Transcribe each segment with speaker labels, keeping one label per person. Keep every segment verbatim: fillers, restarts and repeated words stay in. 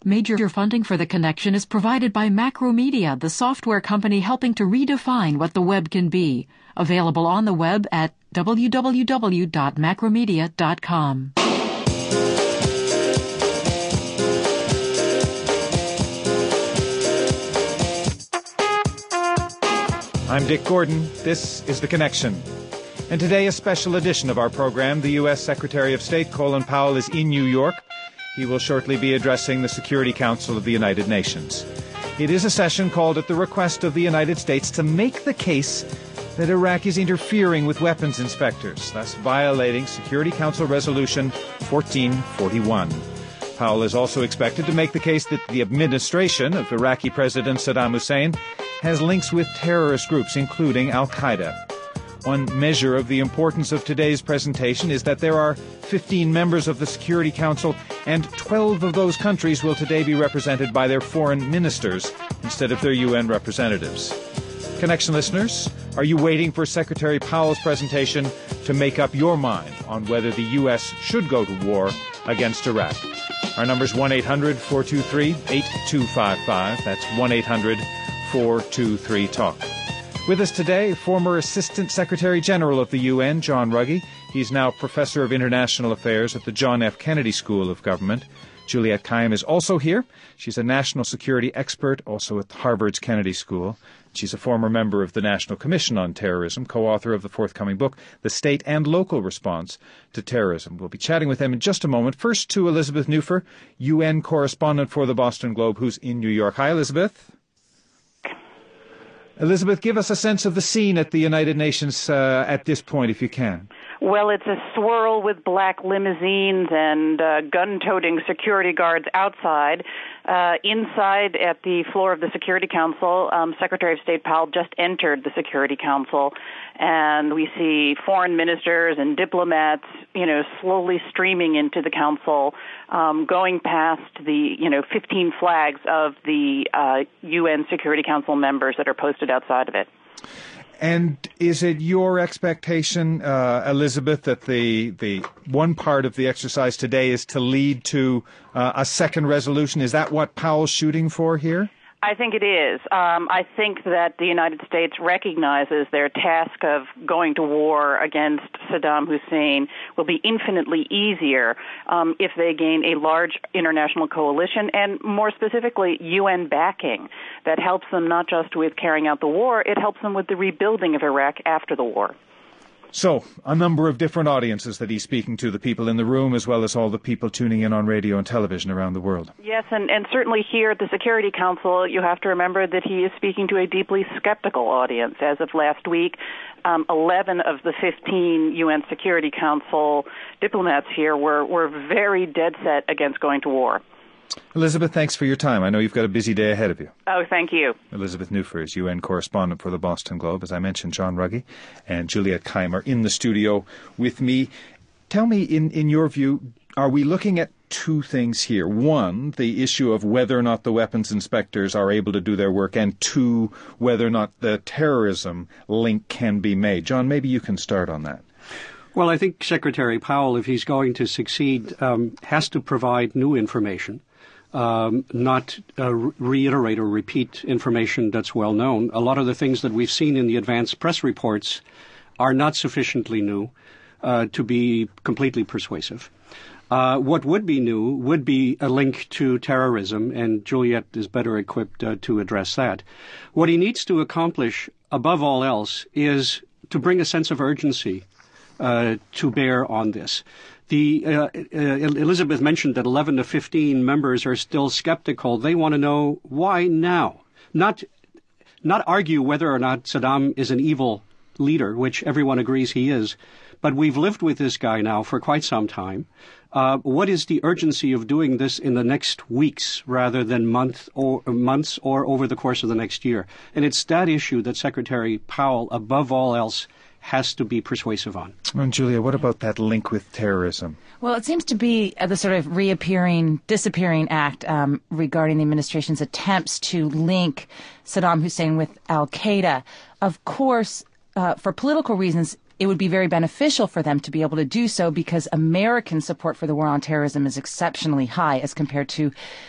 Speaker 1: Major funding for The Connection is provided by Macromedia, the software company helping to redefine what the web can be. Available on the web at w w w dot macromedia dot com.
Speaker 2: I'm Dick Gordon. This is The Connection. And today, a special edition of our program. The U S Secretary of State, Colin Powell, is in New York. He will shortly be addressing the Security Council of the United Nations. It is a session called at the request of the United States to make the case that Iraq is interfering with weapons inspectors, thus violating Security Council Resolution fourteen forty-one. Powell is also expected to make the case that the administration of Iraqi President Saddam Hussein has links with terrorist groups, including Al-Qaeda. One measure of the importance of today's presentation is that there are fifteen members of the Security Council, and twelve of those countries will today be represented by their foreign ministers instead of their U N representatives. Connection listeners, are you waiting for Secretary Powell's presentation to make up your mind on whether the U S should go to war against Iraq? Our number is one eight hundred four two three eight two five five. That's one eight hundred four two three talk. With us today, former Assistant Secretary General of the U N, John Ruggie. He's now Professor of International Affairs at the John F. Kennedy School of Government. Juliette Kayyem is also here. She's a national security expert, also at Harvard's Kennedy School. She's a former member of the National Commission on Terrorism, co-author of the forthcoming book, The State and Local Response to Terrorism. We'll be chatting with them in just a moment. First to Elizabeth Neufer, U N correspondent for the Boston Globe, who's in New York. Hi, Elizabeth. Elizabeth, give us a sense of the scene at the United Nations uh, at this point, if you can.
Speaker 3: Well, it's a swirl with black limousines and uh, gun-toting security guards outside. Uh, inside, at the floor of the Security Council, um, Secretary of State Powell just entered the Security Council, and we see foreign ministers and diplomats, you know, slowly streaming into the council, um, going past the, you know, fifteen flags of the uh, U N Security Council members that are posted outside of it.
Speaker 2: And is it your expectation, uh, Elizabeth, that the the one part of the exercise today is to lead to uh, a second resolution? Is that what Powell's shooting for here?
Speaker 3: I think it is. Um, I think that the United States recognizes their task of going to war against Saddam Hussein will be infinitely easier um, if they gain a large international coalition and, more specifically, U N backing that helps them not just with carrying out the war, it helps them with the rebuilding of Iraq after the war.
Speaker 2: So, a number of different audiences that he's speaking to, the people in the room as well as all the people tuning in on radio and television around the world.
Speaker 3: Yes, and, and certainly here at the Security Council, you have to remember that he is speaking to a deeply skeptical audience. As of last week, um, eleven of the fifteen U N Security Council diplomats here were, were very dead set against going to war.
Speaker 2: Elizabeth, thanks for your time. I know you've got a busy day ahead of you.
Speaker 3: Oh, thank you.
Speaker 2: Elizabeth Neufer is U N correspondent for the Boston Globe. As I mentioned, John Ruggie and Juliette Kayyem are in the studio with me. Tell me, in, in your view, are we looking at two things here? One, the issue of whether or not the weapons inspectors are able to do their work, and two, whether or not the terrorism link can be made. John, maybe you can start on that.
Speaker 4: Well, I think Secretary Powell, if he's going to succeed, um, has to provide new information. Um, not uh, reiterate or repeat information that's well known. A lot of the things that we've seen in the advanced press reports are not sufficiently new uh, to be completely persuasive. Uh, what would be new would be a link to terrorism, and Juliette is better equipped uh, to address that. What he needs to accomplish, above all else, is to bring a sense of urgency uh, to bear on this. The uh, uh, Elizabeth mentioned that eleven to fifteen members are still skeptical. They want to know why now, not not argue whether or not Saddam is an evil leader, which everyone agrees he is. But we've lived with this guy now for quite some time. Uh, what is the urgency of doing this in the next weeks rather than month or months or over the course of the next year? And it's that issue that Secretary Powell, above all else, has to be persuasive on.
Speaker 2: And Julia, what about that link with terrorism?
Speaker 1: Well, it seems to be the sort of reappearing, disappearing act um, regarding the administration's attempts to link Saddam Hussein with al-Qaeda. Of course, uh, for political reasons, it would be very beneficial for them to be able to do so because American support for the war on terrorism is exceptionally high as compared to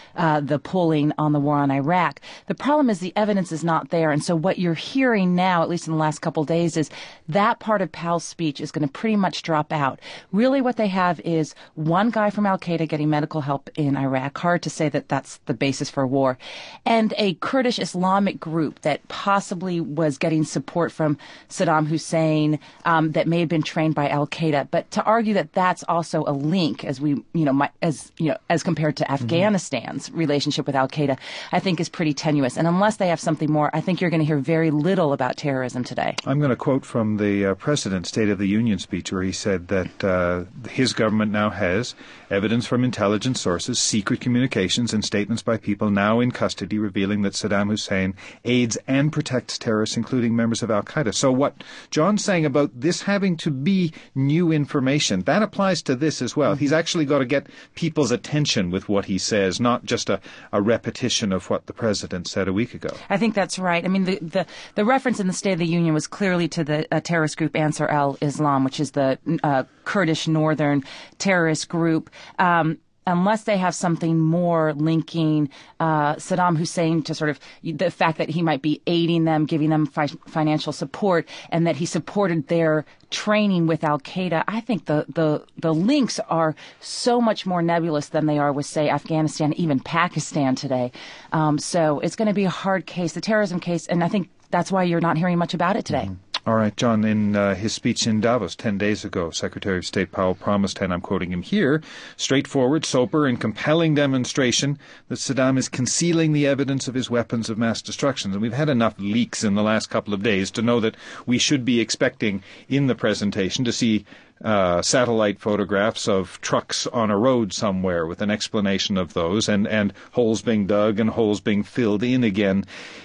Speaker 1: uh, the polling on the war on Iraq. The problem is the evidence is not there. And so what you're hearing now, at least in the last couple of days, is that part of Powell's speech is going to pretty much drop out. Really what they have is one guy from al-Qaeda getting medical help in Iraq. Hard to say that that's the basis for war. And a Kurdish Islamic group that possibly was getting support from Saddam Hussein um, that may have been trained by al-Qaeda. But to argue that that's also a link, as we, you know, my, as you know, as compared to Afghanistan's mm-hmm. relationship with al-Qaeda, I think is pretty tenuous. And unless they have something more, I think you're going to hear very little about terrorism today.
Speaker 2: I'm going to quote from the uh, President's State of the Union speech, where he said that uh, his government now has evidence from intelligence sources, secret communications, and statements by people now in custody revealing that Saddam Hussein aids and protects terrorists, including members of al-Qaeda. So what John's saying about this having to be new information, that applies to this as well. Mm-hmm. He's actually got to get people's attention with what he says, not just a, a repetition of what the President said a week ago.
Speaker 1: I think that's right. I mean, the, the, the reference in the State of the Union was clearly to the uh, terrorist group Ansar al-Islam, which is the uh, Kurdish northern terrorist group. Um, unless they have something more linking uh, Saddam Hussein to sort of the fact that he might be aiding them, giving them fi- financial support, and that he supported their training with al-Qaeda, I think the, the, the links are so much more nebulous than they are with, say, Afghanistan, even Pakistan today. Um, so it's going to be a hard case, the terrorism case, and I think that's why you're not hearing much about it today.
Speaker 2: Mm-hmm. All right, John, in uh, his speech in Davos ten days ago, Secretary of State Powell promised, and I'm quoting him here, straightforward, sober, and compelling demonstration that Saddam is concealing the evidence of his weapons of mass destruction. And we've had enough leaks in the last couple of days to know that we should be expecting in the presentation to see uh, satellite photographs of trucks on a road somewhere with an explanation of those, and, and holes being dug and holes being filled in again.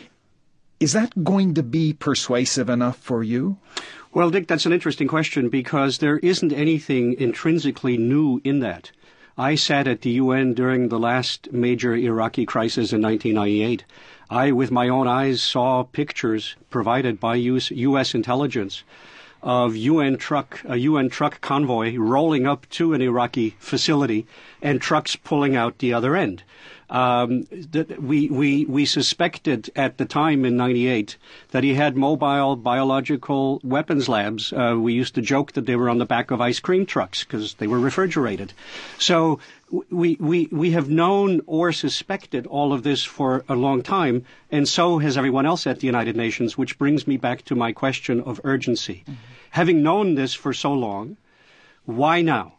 Speaker 2: Is that going to be persuasive enough for you?
Speaker 4: Well, Dick, that's an interesting question because there isn't anything intrinsically new in that. I sat at the U N during the last major Iraqi crisis in nineteen ninety-eight. I, with my own eyes, saw pictures provided by U S intelligence of U N truck, a U N truck convoy rolling up to an Iraqi facility and trucks pulling out the other end. Um, that we, we, we suspected at the time in ninety-eight that he had mobile biological weapons labs. Uh, we used to joke that they were on the back of ice cream trucks because they were refrigerated. So we, we, we have known or suspected all of this for a long time, and so has everyone else at the United Nations, which brings me back to my question of urgency. Mm-hmm. Having known this for so long, why now?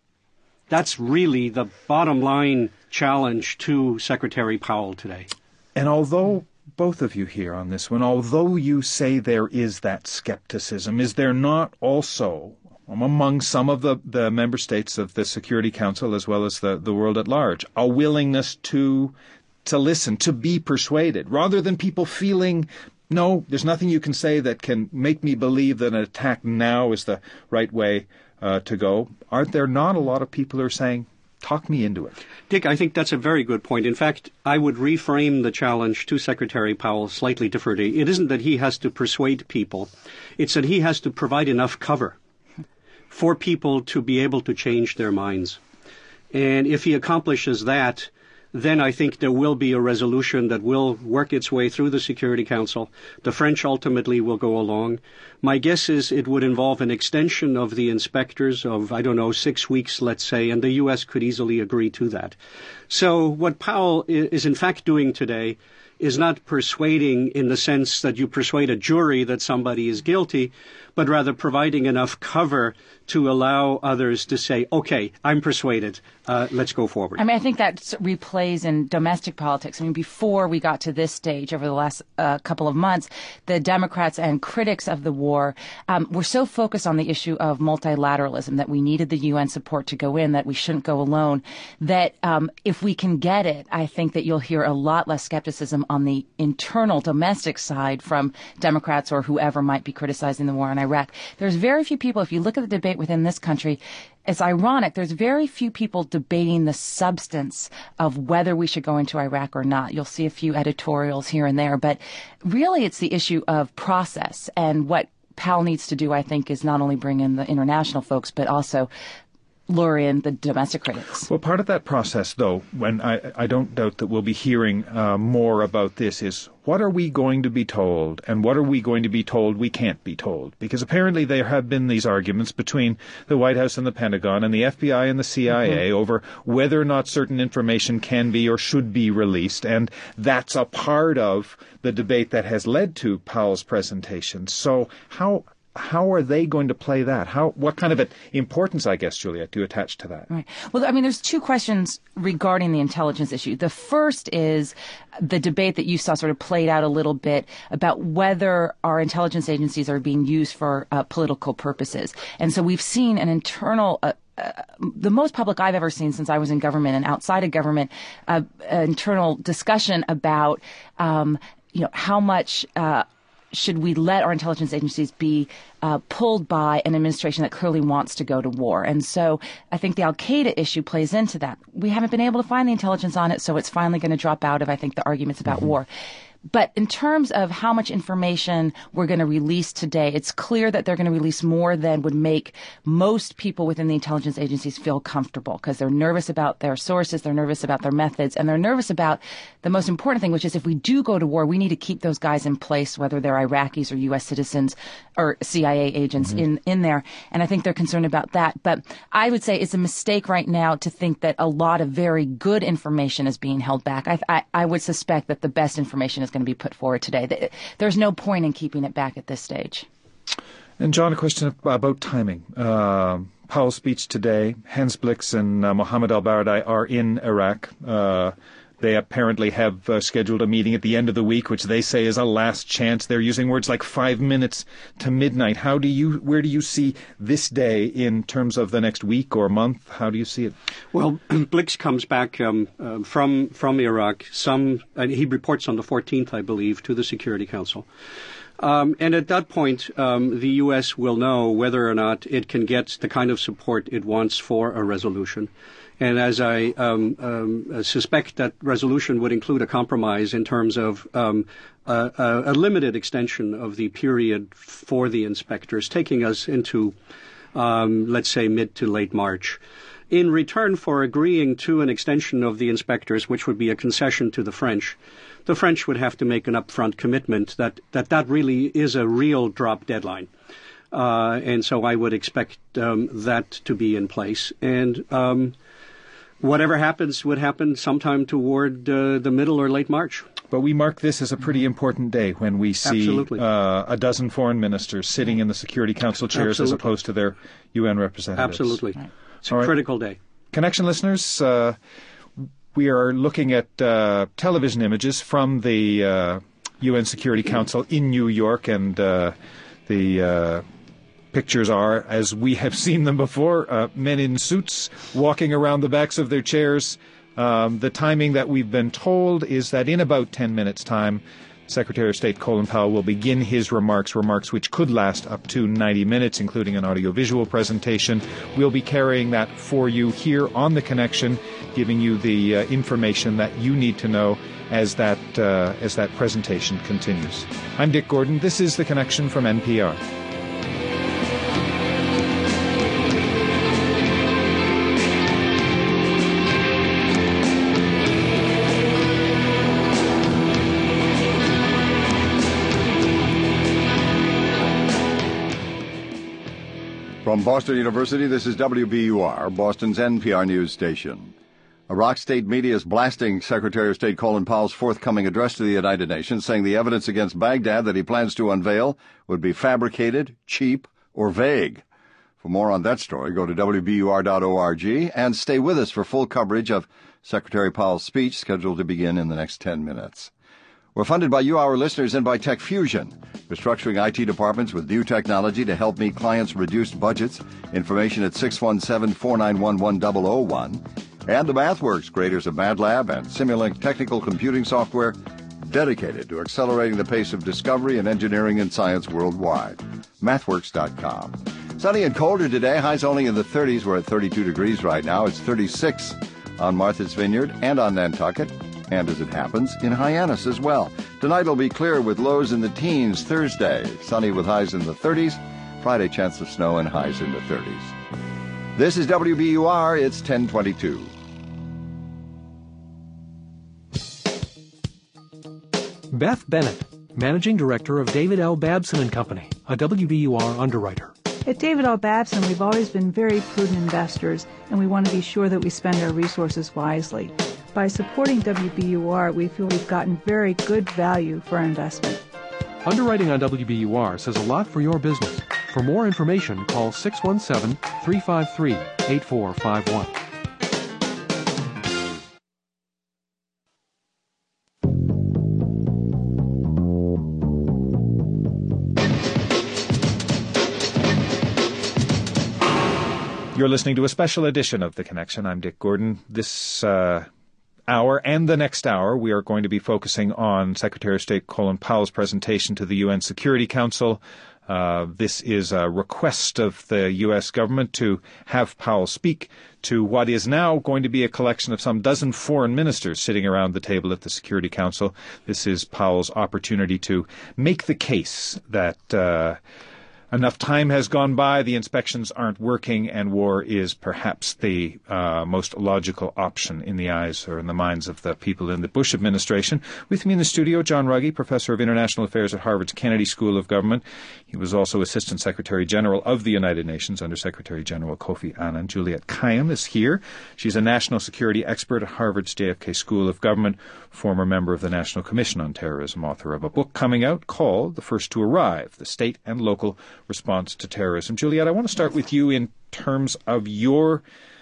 Speaker 4: That's really the bottom line challenge to Secretary Powell today.
Speaker 2: And although both of you here on this one, although you say there is that skepticism, is there not also among some of the, the member states of the Security Council as well as the, the world at large a willingness to to listen, to be persuaded, rather than people feeling, no, there's nothing you can say that can make me believe that an attack now is the right way uh, to go? Aren't there not a lot of people who are saying, talk me into it?
Speaker 4: Dick, I think that's a very good point. In fact, I would reframe the challenge to Secretary Powell slightly differently. It isn't that he has to persuade people. It's that he has to provide enough cover for people to be able to change their minds. And if he accomplishes that, then I think there will be a resolution that will work its way through the Security Council. The French ultimately will go along. My guess is it would involve an extension of the inspectors of, I don't know, six weeks, let's say, and the U S could easily agree to that. So what Powell is in fact doing today is not persuading in the sense that you persuade a jury that somebody is guilty, but rather providing enough cover to allow others to say, okay, I'm persuaded, uh, let's go forward.
Speaker 1: I mean, I think that replays in domestic politics. I mean, before we got to this stage over the last uh, couple of months, the Democrats and critics of the war um, were so focused on the issue of multilateralism, that we needed the U N support to go in, that we shouldn't go alone, that um, if we can get it, I think that you'll hear a lot less skepticism on the internal domestic side from Democrats or whoever might be criticizing the war in Iraq. There's very few people, if you look at the debate within this country, it's ironic, there's very few people debating the substance of whether we should go into Iraq or not. You'll see a few editorials here and there, but really it's the issue of process. And what Powell needs to do, I think, is not only bring in the international folks, but also lure in the domestic critics.
Speaker 2: Well, part of that process, though, when I, I don't doubt that we'll be hearing uh, more about this, is what are we going to be told and what are we going to be told we can't be told? Because apparently there have been these arguments between the White House and the Pentagon and the F B I and the C I A mm-hmm. over whether or not certain information can be or should be released. And that's a part of the debate that has led to Powell's presentation. So how... How are they going to play that? How, what kind of importance, I guess, Juliet, do you attach to that?
Speaker 1: Right. Well, I mean, there's two questions regarding the intelligence issue. The first is the debate that you saw sort of played out a little bit about whether our intelligence agencies are being used for uh, political purposes. And so we've seen an internal uh, Uh, the most public I've ever seen since I was in government and outside of government, uh, internal discussion about, um, you know, how much uh, should we let our intelligence agencies be uh, pulled by an administration that clearly wants to go to war. And so I think the Al-Qaeda issue plays into that. We haven't been able to find the intelligence on it, so it's finally going to drop out of, I think, the arguments about mm-hmm. war. But in terms of how much information we're going to release today, it's clear that they're going to release more than would make most people within the intelligence agencies feel comfortable, because they're nervous about their sources, they're nervous about their methods, and they're nervous about the most important thing, which is if we do go to war, we need to keep those guys in place, whether they're Iraqis or U S citizens or C I A agents mm-hmm. in, in there. And I think they're concerned about that. But I would say it's a mistake right now to think that a lot of very good information is being held back. I, I, I would suspect that the best information is going to be put forward today. There's no point in keeping it back at this stage.
Speaker 2: And John, a question about timing. Uh, Powell's speech today, Hans Blix and uh, Mohammed al-Baradei are in Iraq. Uh, they apparently have uh, scheduled a meeting at the end of the week, which they say is a last chance. They're using words like five minutes to midnight. How do you, where do you see this day in terms of the next week or month? How do you see it?
Speaker 4: Well, Blix comes back um, uh, from from Iraq. Some and he reports on the fourteenth, I believe, to the Security Council. Um, and at that point, um, the U S will know whether or not it can get the kind of support it wants for a resolution. And as I um, um, suspect that resolution would include a compromise in terms of um, a, a limited extension of the period for the inspectors, taking us into, um, let's say, mid to late March. In return for agreeing to an extension of the inspectors, which would be a concession to the French, the French would have to make an upfront commitment that that, that really is a real drop deadline. Uh, and so I would expect um, that to be in place. And um, whatever happens would happen sometime toward uh, the middle or late March.
Speaker 2: But we mark this as a pretty important day when we see uh, a dozen foreign ministers sitting in the Security Council chairs Absolutely. As opposed to their U N representatives.
Speaker 4: Absolutely. Right. It's a All critical right. day.
Speaker 2: Connection listeners, uh, we are looking at uh, television images from the uh, U N Security Council in New York, and uh, the uh, pictures are, as we have seen them before, uh, men in suits walking around the backs of their chairs. Um, the timing that we've been told is that in about ten minutes' time, Secretary of State Colin Powell will begin his remarks, remarks which could last up to ninety minutes, including an audiovisual presentation. We'll be carrying that for you here on The Connection, giving you the uh, information that you need to know as that, uh, as that presentation continues. I'm Dick Gordon. This is The Connection from N P R.
Speaker 5: From Boston University, this is W B U R, Boston's N P R news station. Iraq state media is blasting Secretary of State Colin Powell's forthcoming address to the United Nations, saying the evidence against Baghdad that he plans to unveil would be fabricated, cheap, or vague. For more on that story, go to W B U R dot org and stay with us for full coverage of Secretary Powell's speech, scheduled to begin in the next ten minutes. We're funded by you, our listeners, and by Tech Fusion, restructuring I T departments with new technology to help meet clients' reduced budgets. Information at six one seven, four nine one, one zero zero one. And the MathWorks, creators of MATLAB and Simulink technical computing software dedicated to accelerating the pace of discovery and engineering and science worldwide. mathworks dot com. Sunny and colder today, highs only in the thirties. We're at thirty-two degrees right now. It's thirty-six on Martha's Vineyard and on Nantucket. And as it happens, in Hyannis as well. Tonight will be clear with lows in the teens. Thursday, sunny with highs in the thirties. Friday, chance of snow and highs in the thirties. This is W B U R. It's ten twenty-two.
Speaker 6: Beth Bennett, Managing Director of David L. Babson and Company, a W B U R underwriter.
Speaker 7: At David L. Babson, we've always been very prudent investors, and we want to be sure that we spend our resources wisely. By supporting W B U R, we feel we've gotten very good value for our investment.
Speaker 6: Underwriting on W B U R says a lot for your business. For more information, call six one seven, three five three, eight four five one.
Speaker 2: You're listening to a special edition of The Connection. I'm Dick Gordon. This uh, hour and the next hour, we are going to be focusing on Secretary of State Colin Powell's presentation to the U N Security Council. Uh, this is a request of the U S government to have Powell speak to what is now going to be a collection of some dozen foreign ministers sitting around the table at the Security Council. This is Powell's opportunity to make the case that uh, enough time has gone by, the inspections aren't working, and war is perhaps the uh, most logical option in the eyes or in the minds of the people in the Bush administration. With me in the studio, John Ruggie, Professor of International Affairs at Harvard's Kennedy School of Government. He was also Assistant Secretary General of the United Nations under Secretary General Kofi Annan. Juliette Kayyem is here. She's a national security expert at Harvard's J F K School of Government, former member of the National Commission on Terrorism, author of a book coming out called The First to Arrive, The State and Local Response to Terrorism. Juliette, I want to start with you in terms of your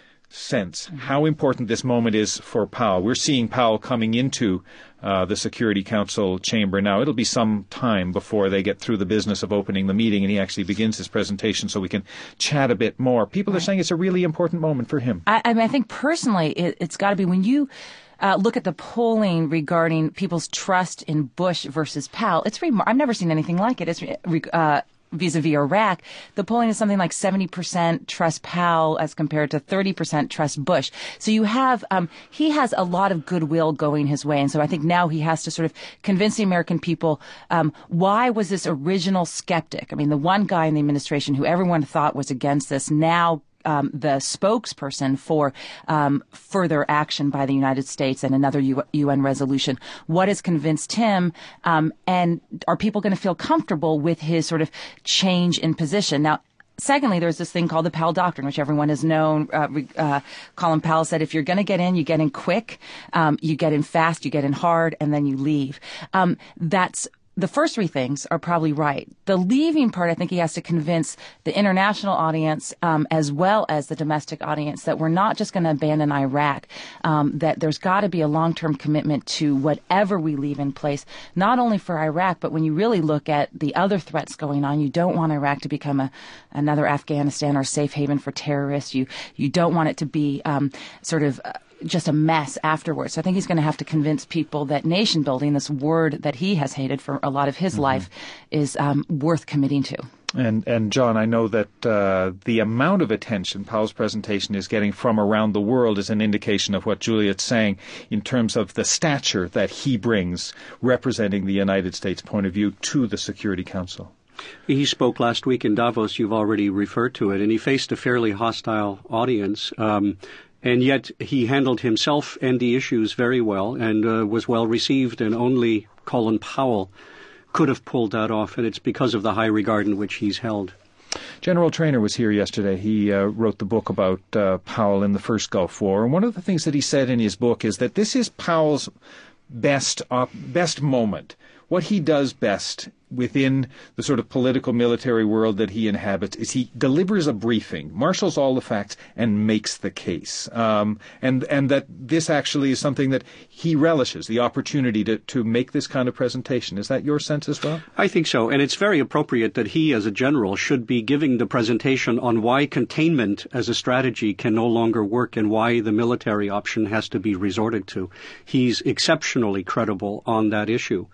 Speaker 2: sense, how important this moment is for Powell. We're seeing Powell coming into uh, the Security Council chamber now. It'll be some time before they get through the business of opening the meeting and he actually begins his presentation so we can chat a bit more. People right. are saying it's a really important moment for him.
Speaker 1: I, I mean, I think personally it, it's got to be when you Uh, look at the polling regarding people's trust in Bush versus Powell. It's remar- I've never seen anything like it. It's uh, vis-a-vis Iraq. The polling is something like seventy percent trust Powell as compared to thirty percent trust Bush. So you have, um, he has a lot of goodwill going his way. And so I think now he has to sort of convince the American people, um, why was this original skeptic? I mean, the one guy in the administration who everyone thought was against this now Um, the spokesperson for um, further action by the United States and another U- UN resolution. What has convinced him? Um, and are people going to feel comfortable with his sort of change in position? Now, secondly, there's this thing called the Powell Doctrine, which everyone has known. Uh, uh, Colin Powell said, if you're going to get in, you get in quick, um, you get in fast, you get in hard, and then you leave. Um, that's The first three things are probably right. The leaving part, I think he has to convince the international audience um, as well as the domestic audience that we're not just going to abandon Iraq, um, that there's got to be a long-term commitment to whatever we leave in place, not only for Iraq, but when you really look at the other threats going on, you don't want Iraq to become a, another Afghanistan or a safe haven for terrorists. You, you don't want it to be um, sort of Uh, just a mess afterwards. So I think he's going to have to convince people that nation building, this word that he has hated for a lot of his mm-hmm. life, is um, worth committing to.
Speaker 2: And, and John, I know that uh, the amount of attention Powell's presentation is getting from around the world is an indication of what Juliette's saying in terms of the stature that he brings representing the United States point of view to the Security Council.
Speaker 4: He spoke last week in Davos. You've already referred to it, and he faced a fairly hostile audience. Um, And yet he handled himself and the issues very well and uh, was well received, and only Colin Powell could have pulled that off, and it's because of the high regard in which he's held.
Speaker 2: General Traynor was here yesterday. He uh, wrote the book about uh, Powell in the first Gulf War, and one of the things that he said in his book is that this is Powell's best uh, best moment. What he does best within the sort of political military world that he inhabits is he delivers a briefing, marshals all the facts, and makes the case. Um, and and that this actually is something that he relishes, the opportunity to, to make this kind of presentation. Is that your sense as well?
Speaker 4: I think so. And it's very appropriate that he, as a general, should be giving the presentation on why containment as a strategy can no longer work and why the military option has to be resorted to. He's exceptionally credible on that issue.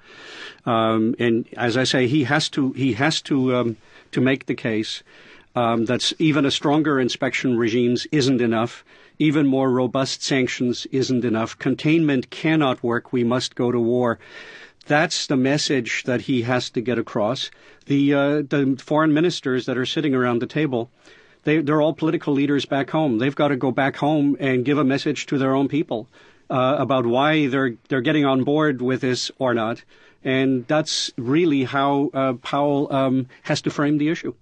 Speaker 4: Um, and as I say, he has to he has to um, to make the case um, that even a stronger inspection regimes isn't enough. Even more robust sanctions isn't enough. Containment cannot work. We must go to war. That's the message that he has to get across. The uh, the foreign ministers that are sitting around the table They, they're all political leaders back home. They've got to go back home and give a message to their own people uh, about why they're they're getting on board with this or not. And that's really how uh, Powell um, has to frame the issue.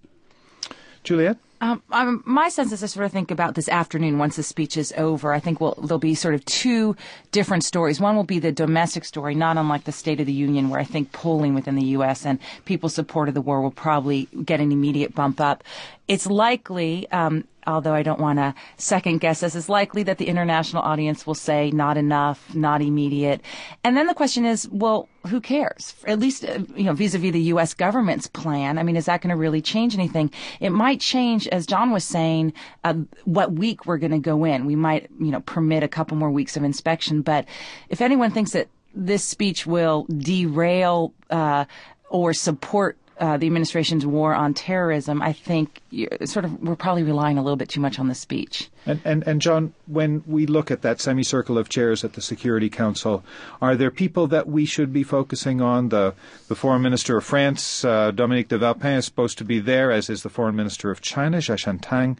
Speaker 2: Juliet?
Speaker 1: Um, um, my sense is to sort of think about this afternoon once the speech is over. I think we'll, there'll be sort of two different stories. One will be the domestic story, not unlike the State of the Union, where I think polling within the U S and people's support of the war will probably get an immediate bump up. It's likely, um, although I don't want to second guess this, it's likely that the international audience will say not enough, not immediate. And then the question is, well, who cares? At least, uh, you know, vis-a-vis the U S government's plan. I mean, is that going to really change anything? It might change, as John was saying, uh, what week we're going to go in. We might, you know, permit a couple more weeks of inspection. But if anyone thinks that this speech will derail uh, or support Uh, the administration's war on terrorism, I think you're, sort of we're probably relying a little bit too much on the speech.
Speaker 2: And, and, and John, when we look at that semicircle of chairs at the Security Council, are there people that we should be focusing on? The, the Foreign Minister of France, uh, Dominique de Villepin, is supposed to be there, as is the Foreign Minister of China, Jia Shantang,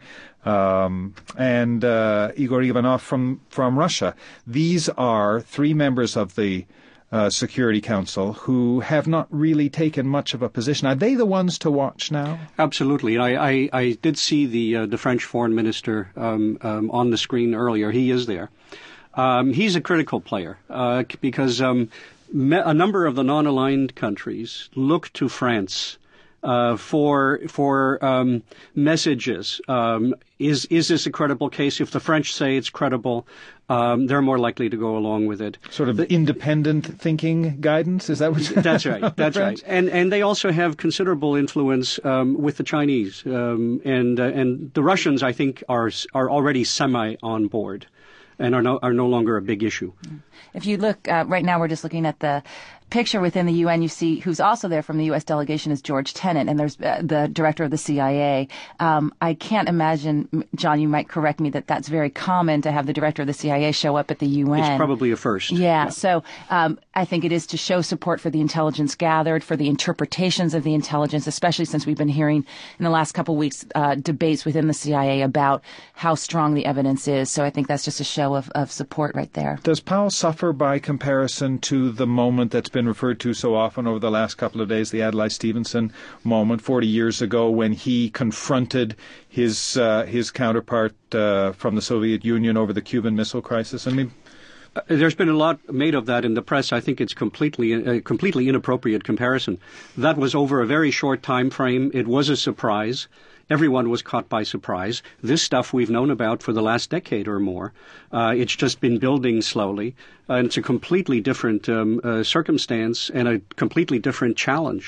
Speaker 2: um, and uh, Igor Ivanov from, from Russia. These are three members of the Uh, Security Council who have not really taken much of a position. Are they the ones to watch now?
Speaker 4: Absolutely. I, I, I did see the uh, the French foreign minister um, um, on the screen earlier. He is there. Um, he's a critical player uh, because um, me- a number of the non-aligned countries look to France uh, for for um, messages. Um, is is this a credible case? If the French say it's credible, Um, they're more likely to go along with it.
Speaker 2: Sort of the independent thinking guidance? Is that what you're
Speaker 4: That's right. That's right. And and they also have considerable influence um, with the Chinese. Um, and uh, and the Russians, I think, are are already semi on board and are no, are no longer a big issue.
Speaker 1: If you look, uh, right now we're just looking at the picture within the U N, you see who's also there from the U S delegation is George Tenet, and there's uh, the director of the C I A. Um, I can't imagine, John, you might correct me, that that's very common to have the director of the C I A show up at the U N.
Speaker 4: It's probably a first.
Speaker 1: Yeah, yeah. so um, I think it is to show support for the intelligence gathered, for the interpretations of the intelligence, especially since we've been hearing in the last couple of weeks uh, debates within the C I A about how strong the evidence is. So I think that's just a show of, of support right there.
Speaker 2: Does Powell suffer by comparison to the moment that's been referred to so often over the last couple of days, the Adlai Stevenson moment forty years ago, when he confronted his uh, his counterpart uh, from the Soviet Union over the Cuban Missile Crisis? I mean,
Speaker 4: uh, there's been a lot made of that in the press. I think it's completely a completely inappropriate comparison. That was over a very short time frame. It was a surprise. Everyone was caught by surprise. This stuff we've known about for the last decade or more. Uh, it's just been building slowly. Uh, and it's a completely different um, uh, circumstance and a completely different challenge.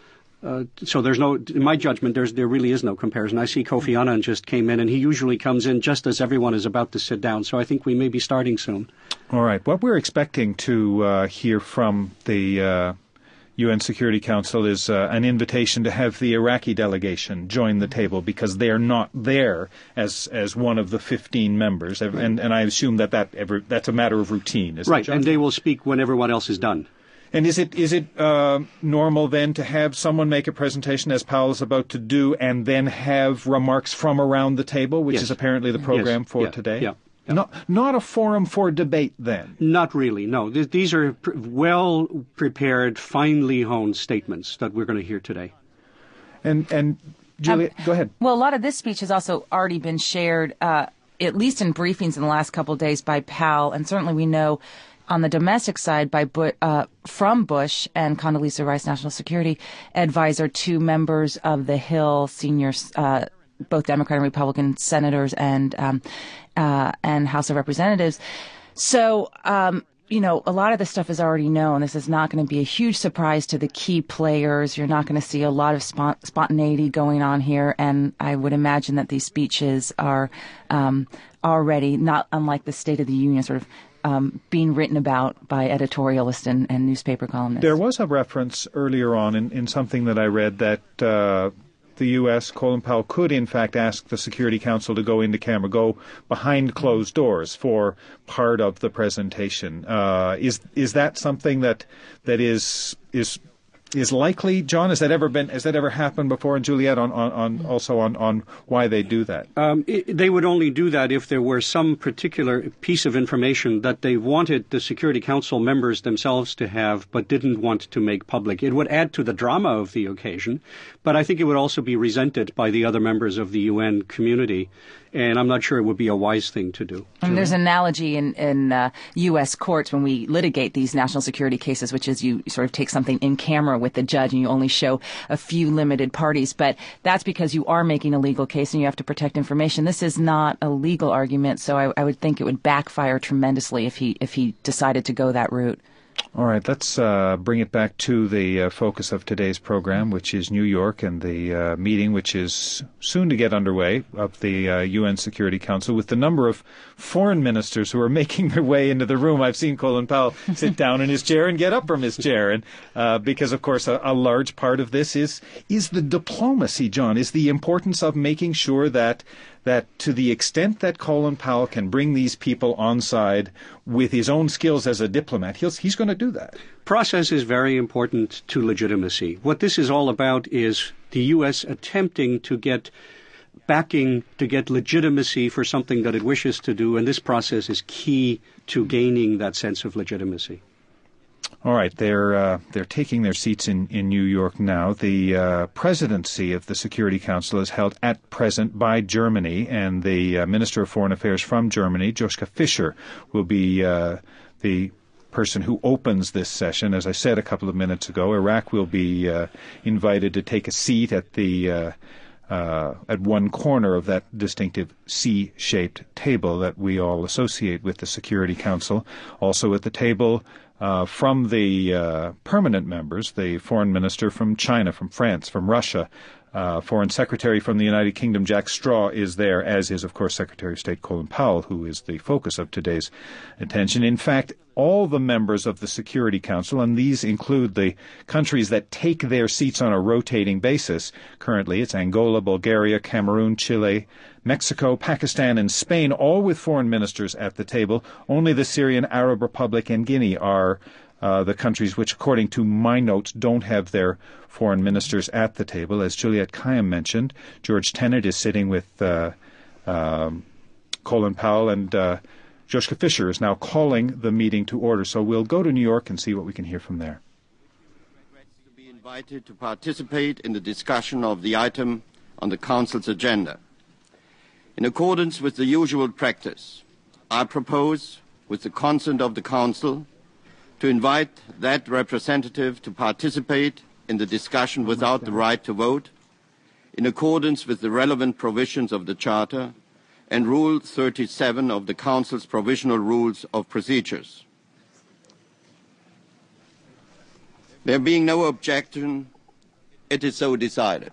Speaker 4: Uh, so there's no, in my judgment, there's, there really is no comparison. I see Kofi Annan just came in, and he usually comes in just as everyone is about to sit down. So I think we may be starting soon.
Speaker 2: All right. What we're expecting to uh, hear from the uh U N Security Council is uh, an invitation to have the Iraqi delegation join the table, because they're not there as as one of the fifteen members, and and I assume that that ever, that's a matter of routine, isn't
Speaker 4: right?
Speaker 2: it, John?
Speaker 4: And they will speak when everyone else is done.
Speaker 2: And is it is it uh, normal then to have someone make a presentation, as Powell is about to do, and then have remarks from around the table, which
Speaker 4: yes.
Speaker 2: is apparently the program
Speaker 4: yes.
Speaker 2: for
Speaker 4: yeah.
Speaker 2: today?
Speaker 4: Yeah. Yeah.
Speaker 2: Not not a forum for debate, then?
Speaker 4: Not really, no. Th- these are pr- well-prepared, finely honed statements that we're going to hear today.
Speaker 2: And, and Julia,
Speaker 1: um,
Speaker 2: go ahead.
Speaker 1: Well, a lot of this speech has also already been shared, uh, at least in briefings in the last couple of days, by Powell, and certainly we know on the domestic side by Bu- uh, from Bush and Condoleezza Rice, National Security Advisor, two members of the Hill senior uh both Democrat and Republican senators and um, uh, and House of Representatives. So, um, you know, a lot of this stuff is already known. This is not going to be a huge surprise to the key players. You're not going to see a lot of spont- spontaneity going on here. And I would imagine that these speeches are um, already, not unlike the State of the Union, sort of Um, being written about by editorialists and, and newspaper columnists.
Speaker 2: There was a reference earlier on in, in something that I read that uh, the U S, Colin Powell, could in fact ask the Security Council to go into camera, go behind closed doors for part of the presentation. Uh, is is that something that that is is is likely. John, has that ever been? Has that ever happened before? And Juliet, on, on, on also on, on why they do that?
Speaker 4: Um, it, they would only do that if there were some particular piece of information that they wanted the Security Council members themselves to have, but didn't want to make public. It would add to the drama of the occasion, but I think it would also be resented by the other members of the U N community. And I'm not sure it would be a wise thing to do.
Speaker 1: And there's an analogy in, in uh, U S courts when we litigate these national security cases, which is you sort of take something in camera with the judge and you only show a few limited parties. But that's because you are making a legal case and you have to protect information. This is not a legal argument, so I, I would think it would backfire tremendously if he if he decided to go that route.
Speaker 2: All right, let's uh, bring it back to the uh, focus of today's program, which is New York and the uh, meeting, which is soon to get underway, of the uh, U N Security Council, with the number of foreign ministers who are making their way into the room. I've seen Colin Powell sit down in his chair and get up from his chair, and uh, because, of course, a, a large part of this is is the diplomacy, John, is the importance of making sure that that to the extent that Colin Powell can bring these people on side with his own skills as a diplomat, he's, he's going to do that.
Speaker 4: Process is very important to legitimacy. What this is all about is the U S attempting to get backing, to get legitimacy for something that it wishes to do, and this process is key to gaining that sense of legitimacy.
Speaker 2: All right, they're uh, they're taking their seats in, in New York now. The uh, presidency of the Security Council is held at present by Germany, and the uh, Minister of Foreign Affairs from Germany, Joschka Fischer, will be uh, the person who opens this session. As I said a couple of minutes ago, Iraq will be uh, invited to take a seat at the uh, uh, at one corner of that distinctive C-shaped table that we all associate with the Security Council. Also at the table, Uh, from the uh, permanent members, the foreign minister from China, from France, from Russia, uh, foreign secretary from the United Kingdom, Jack Straw, is there, as is, of course, Secretary of State Colin Powell, who is the focus of today's attention. In fact, all the members of the Security Council, and these include the countries that take their seats on a rotating basis. Currently, it's Angola, Bulgaria, Cameroon, Chile, Mexico, Pakistan, and Spain, all with foreign ministers at the table. Only the Syrian Arab Republic and Guinea are uh, the countries which, according to my notes, don't have their foreign ministers at the table. As Juliet Kayyem mentioned, George Tenet is sitting with uh, um, Colin Powell, and uh, Joschka Fischer is now calling the meeting to order. So we'll go to New York and see what we can hear from there.
Speaker 8: To be invited to participate in the discussion of the item on the Council's agenda. In accordance with the usual practice, I propose, with the consent of the Council, to invite that representative to participate in the discussion without the right to vote, in accordance with the relevant provisions of the Charter and Rule thirty-seven of the Council's Provisional Rules of Procedures. There being no objection, it is so decided.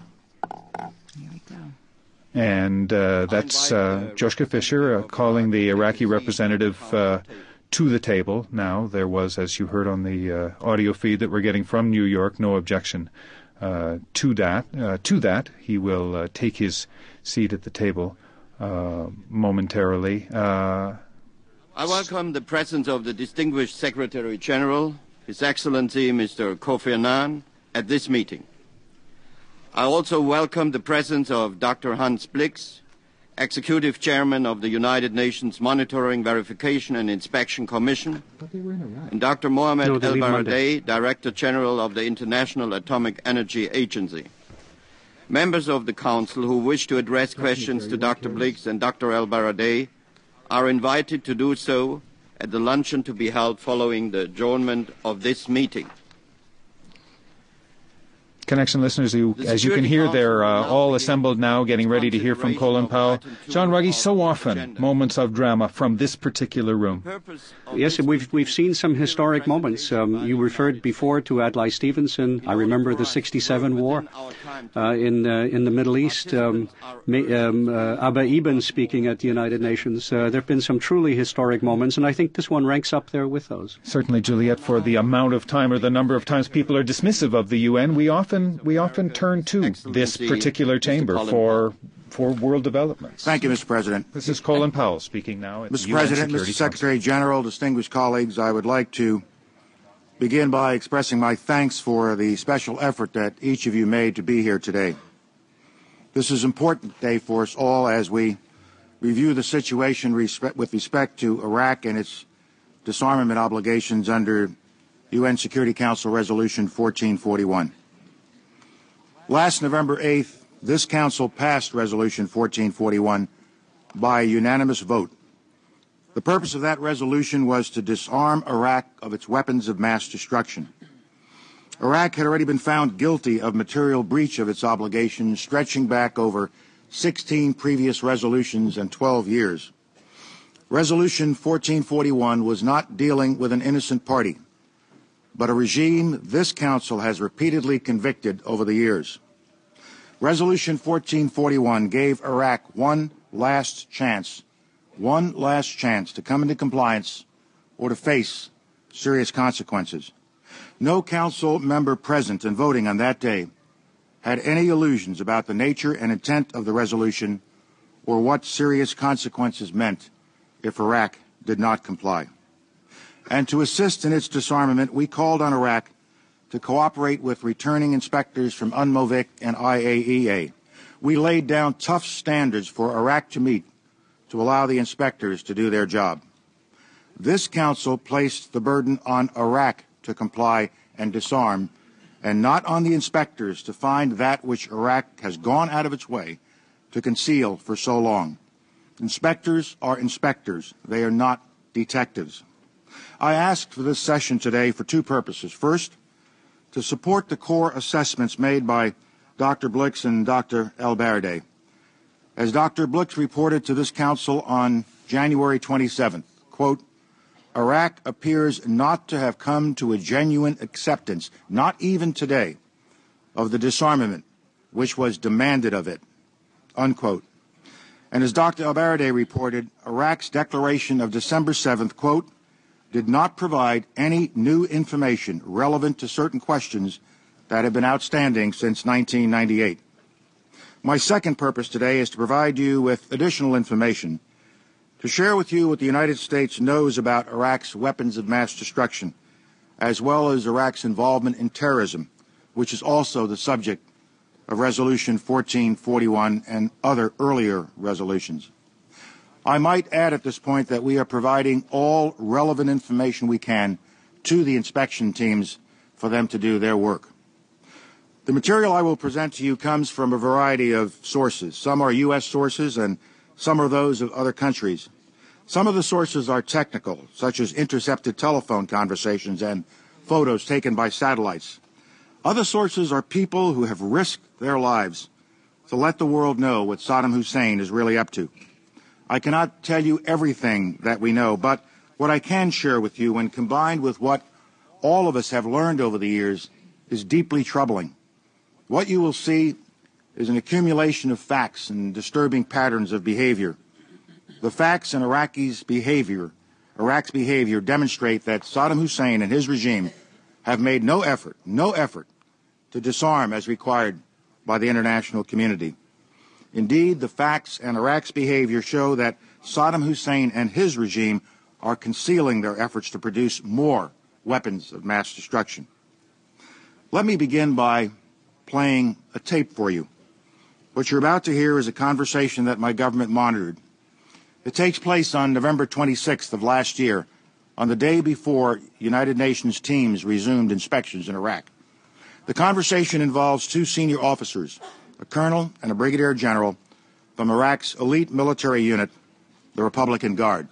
Speaker 2: And uh, that's uh, Joschka Fischer uh, calling the Iraqi representative uh, to the table now. There was, as you heard on the uh, audio feed that we're getting from New York, no objection uh, to that. Uh, to that, he will uh, take his seat at the table uh, momentarily. Uh,
Speaker 8: I welcome the presence of the distinguished Secretary General, His Excellency Mister Kofi Annan, at this meeting. I also welcome the presence of Doctor Hans Blix, Executive Chairman of the United Nations Monitoring, Verification and Inspection Commission, and Doctor Mohamed
Speaker 4: no,
Speaker 8: El Baradei, Director General of the International Atomic Energy Agency. Members of the Council who wish to address questions to Doctor Blix and Doctor El Baradei are invited to do so at the luncheon to be held following the adjournment of this meeting.
Speaker 2: Connection listeners, you, as you can hear, they're uh, all assembled now, getting ready to hear from Colin Powell. John Ruggie, so often moments of drama from this particular room.
Speaker 4: Yes, we've we've seen some historic moments. Um, you referred before to Adlai Stevenson. I remember the sixty-seven war uh, in uh, in the Middle East. Um, um, uh, Abba Eban speaking at the United Nations. Uh, there have been some truly historic moments, and I think this one ranks up there with those.
Speaker 2: Certainly, Juliet, for the amount of time or the number of times people are dismissive of the U N, we often we often turn to this particular chamber for for world developments.
Speaker 9: Thank you, Mister President.
Speaker 2: This is Colin Powell speaking now. At
Speaker 9: Mister
Speaker 2: the U N
Speaker 9: President,
Speaker 2: Security
Speaker 9: Mister Secretary
Speaker 2: Council.
Speaker 9: General, distinguished colleagues, I would like to begin by expressing my thanks for the special effort that each of you made to be here today. This is an important day for us all as we review the situation respe- with respect to Iraq and its disarmament obligations under U N Security Council Resolution fourteen forty-one. Last November eighth, this Council passed Resolution fourteen forty-one by a unanimous vote. The purpose of that resolution was to disarm Iraq of its weapons of mass destruction. Iraq had already been found guilty of material breach of its obligations stretching back over sixteen previous resolutions and twelve years. Resolution fourteen forty-one was not dealing with an innocent party, but a regime this Council has repeatedly convicted over the years. Resolution fourteen forty-one gave Iraq one last chance, one last chance to come into compliance or to face serious consequences. No Council member present and voting on that day had any illusions about the nature and intent of the resolution or what serious consequences meant if Iraq did not comply. And to assist in its disarmament, we called on Iraq to cooperate with returning inspectors from UNMOVIC and I A E A. We laid down tough standards for Iraq to meet to allow the inspectors to do their job. This Council placed the burden on Iraq to comply and disarm, and not on the inspectors to find that which Iraq has gone out of its way to conceal for so long. Inspectors are inspectors. They are not detectives. I asked for this session today for two purposes. First, to support the core assessments made by Doctor Blix and Doctor El-Baradei. As Doctor Blix reported to this Council on January twenty-seventh, quote, Iraq appears not to have come to a genuine acceptance, not even today, of the disarmament which was demanded of it, unquote. And as Doctor El-Baradei reported, Iraq's declaration of December seventh, quote, did not provide any new information relevant to certain questions that have been outstanding since nineteen ninety-eight. My second purpose today is to provide you with additional information to share with you what the United States knows about Iraq's weapons of mass destruction, as well as Iraq's involvement in terrorism, which is also the subject of Resolution fourteen forty-one and other earlier resolutions. I might add at this point that we are providing all relevant information we can to the inspection teams for them to do their work. The material I will present to you comes from a variety of sources. Some are U S sources and some are those of other countries. Some of the sources are technical, such as intercepted telephone conversations and photos taken by satellites. Other sources are people who have risked their lives to let the world know what Saddam Hussein is really up to. I cannot tell you everything that we know, but what I can share with you, when combined with what all of us have learned over the years, is deeply troubling. What you will see is an accumulation of facts and disturbing patterns of behavior. The facts and Iraqis' behavior, Iraq's behavior demonstrate that Saddam Hussein and his regime have made no effort, no effort to disarm as required by the international community. Indeed, the facts and Iraq's behavior show that Saddam Hussein and his regime are concealing their efforts to produce more weapons of mass destruction. Let me begin by playing a tape for you. What you're about to hear is a conversation that my government monitored. It takes place on November twenty-sixth of last year, on the day before United Nations teams resumed inspections in Iraq. The conversation involves two senior officers, a colonel and a brigadier general from Iraq's elite military unit, the Republican Guard.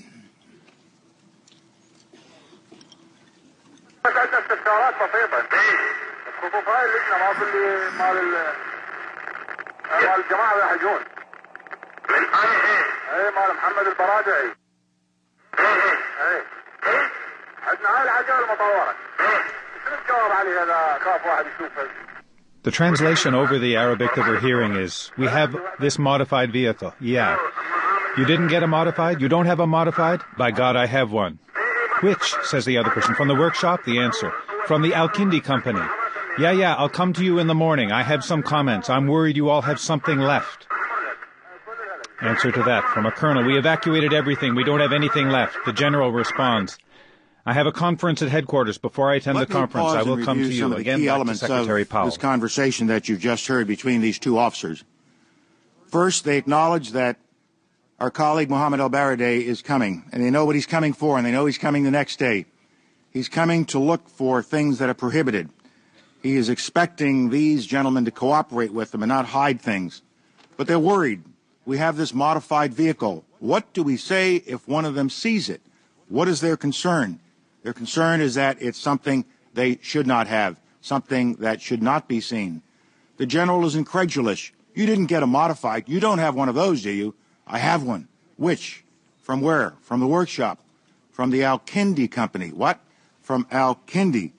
Speaker 2: The translation over the Arabic that we're hearing is, we have this modified vehicle. Yeah. You didn't get a modified? You don't have a modified? By God, I have one. Which? Says the other person. From the workshop? The answer. From the Al-Kindi company. Yeah, yeah, I'll come to you in the morning. I have some comments. I'm worried you all have something left. Answer to that from a colonel. We evacuated everything. We don't have anything left. The general responds, I have a conference at headquarters. Before I attend
Speaker 9: Let
Speaker 2: the conference, I will come to you.
Speaker 9: Some of the
Speaker 2: Again,
Speaker 9: key
Speaker 2: back
Speaker 9: elements
Speaker 2: to Secretary
Speaker 9: of
Speaker 2: Powell.
Speaker 9: this conversation that you've just heard between these two officers. First, they acknowledge that our colleague Mohammed El-Baradei is coming, and they know what he's coming for, and they know he's coming the next day. He's coming to look for things that are prohibited. He is expecting these gentlemen to cooperate with him and not hide things. But they're worried. We have this modified vehicle. What do we say if one of them sees it? What is their concern? Their concern is that it's something they should not have, something that should not be seen. The general is incredulous. You didn't get a modified. You don't have one of those, do you? I have one. Which? From where? From the workshop. From the Al-Kindi company. What? From Al-Kindi.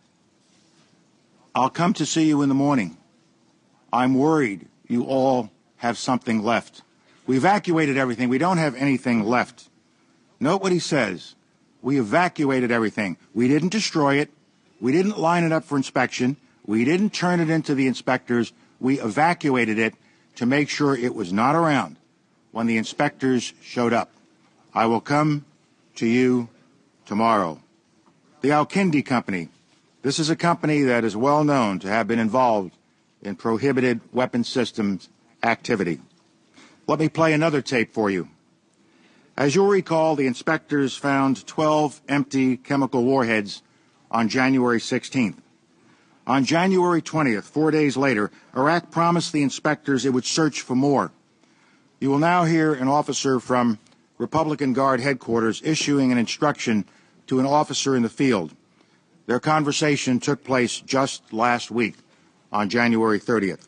Speaker 9: I'll come to see you in the morning. I'm worried you all have something left. We evacuated everything. We don't have anything left. Note what he says. We evacuated everything. We didn't destroy it. We didn't line it up for inspection. We didn't turn it into the inspectors. We evacuated it to make sure it was not around when the inspectors showed up. I will come to you tomorrow. The Al-Kindi company. This is a company that is well known to have been involved in prohibited weapons systems activity. Let me play another tape for you. As you'll recall, the inspectors found twelve empty chemical warheads on January sixteenth. On January twentieth, four days later, Iraq promised the inspectors it would search for more. You will now hear an officer from Republican Guard headquarters issuing an instruction to an officer in the field. Their conversation took place just last week on January thirtieth.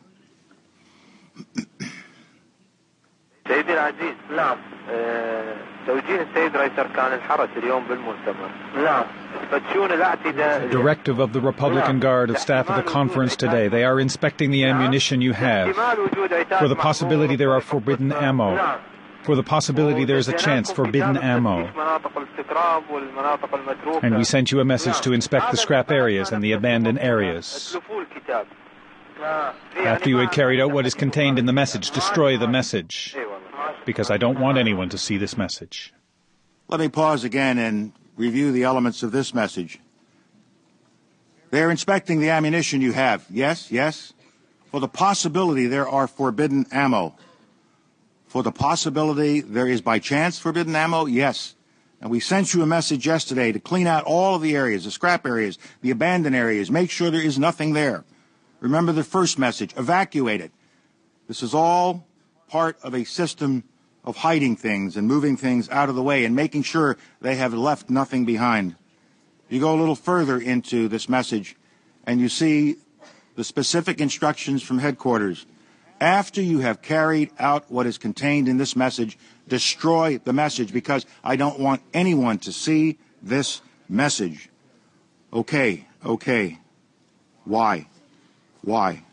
Speaker 10: سيدي العزيز نعم توجيه السيد رئيس أركان الحرس اليوم بالمؤتمر نعم فتشون الاعتداء
Speaker 2: Directive of the Republican Guard of Staff at the conference today. They are inspecting the ammunition you have. For the possibility there are forbidden ammo. For the possibility there is a chance forbidden ammo. And we sent you a message to inspect the scrap areas and the abandoned areas. After you had carried out what is contained in the message, destroy the message. Because I don't want anyone to see this message.
Speaker 9: Let me pause again and review the elements of this message. They're inspecting the ammunition you have. Yes, yes. For the possibility there are forbidden ammo. For the possibility there is by chance forbidden ammo? Yes. And we sent you a message yesterday to clean out all of the areas, the scrap areas, the abandoned areas, make sure there is nothing there. Remember the first message, evacuate it. This is all part of a system of hiding things and moving things out of the way and making sure they have left nothing behind. You go a little further into this message and you see the specific instructions from headquarters. After you have carried out what is contained in this message, destroy the message because I don't want anyone to see this message. Okay, okay. Why? Why?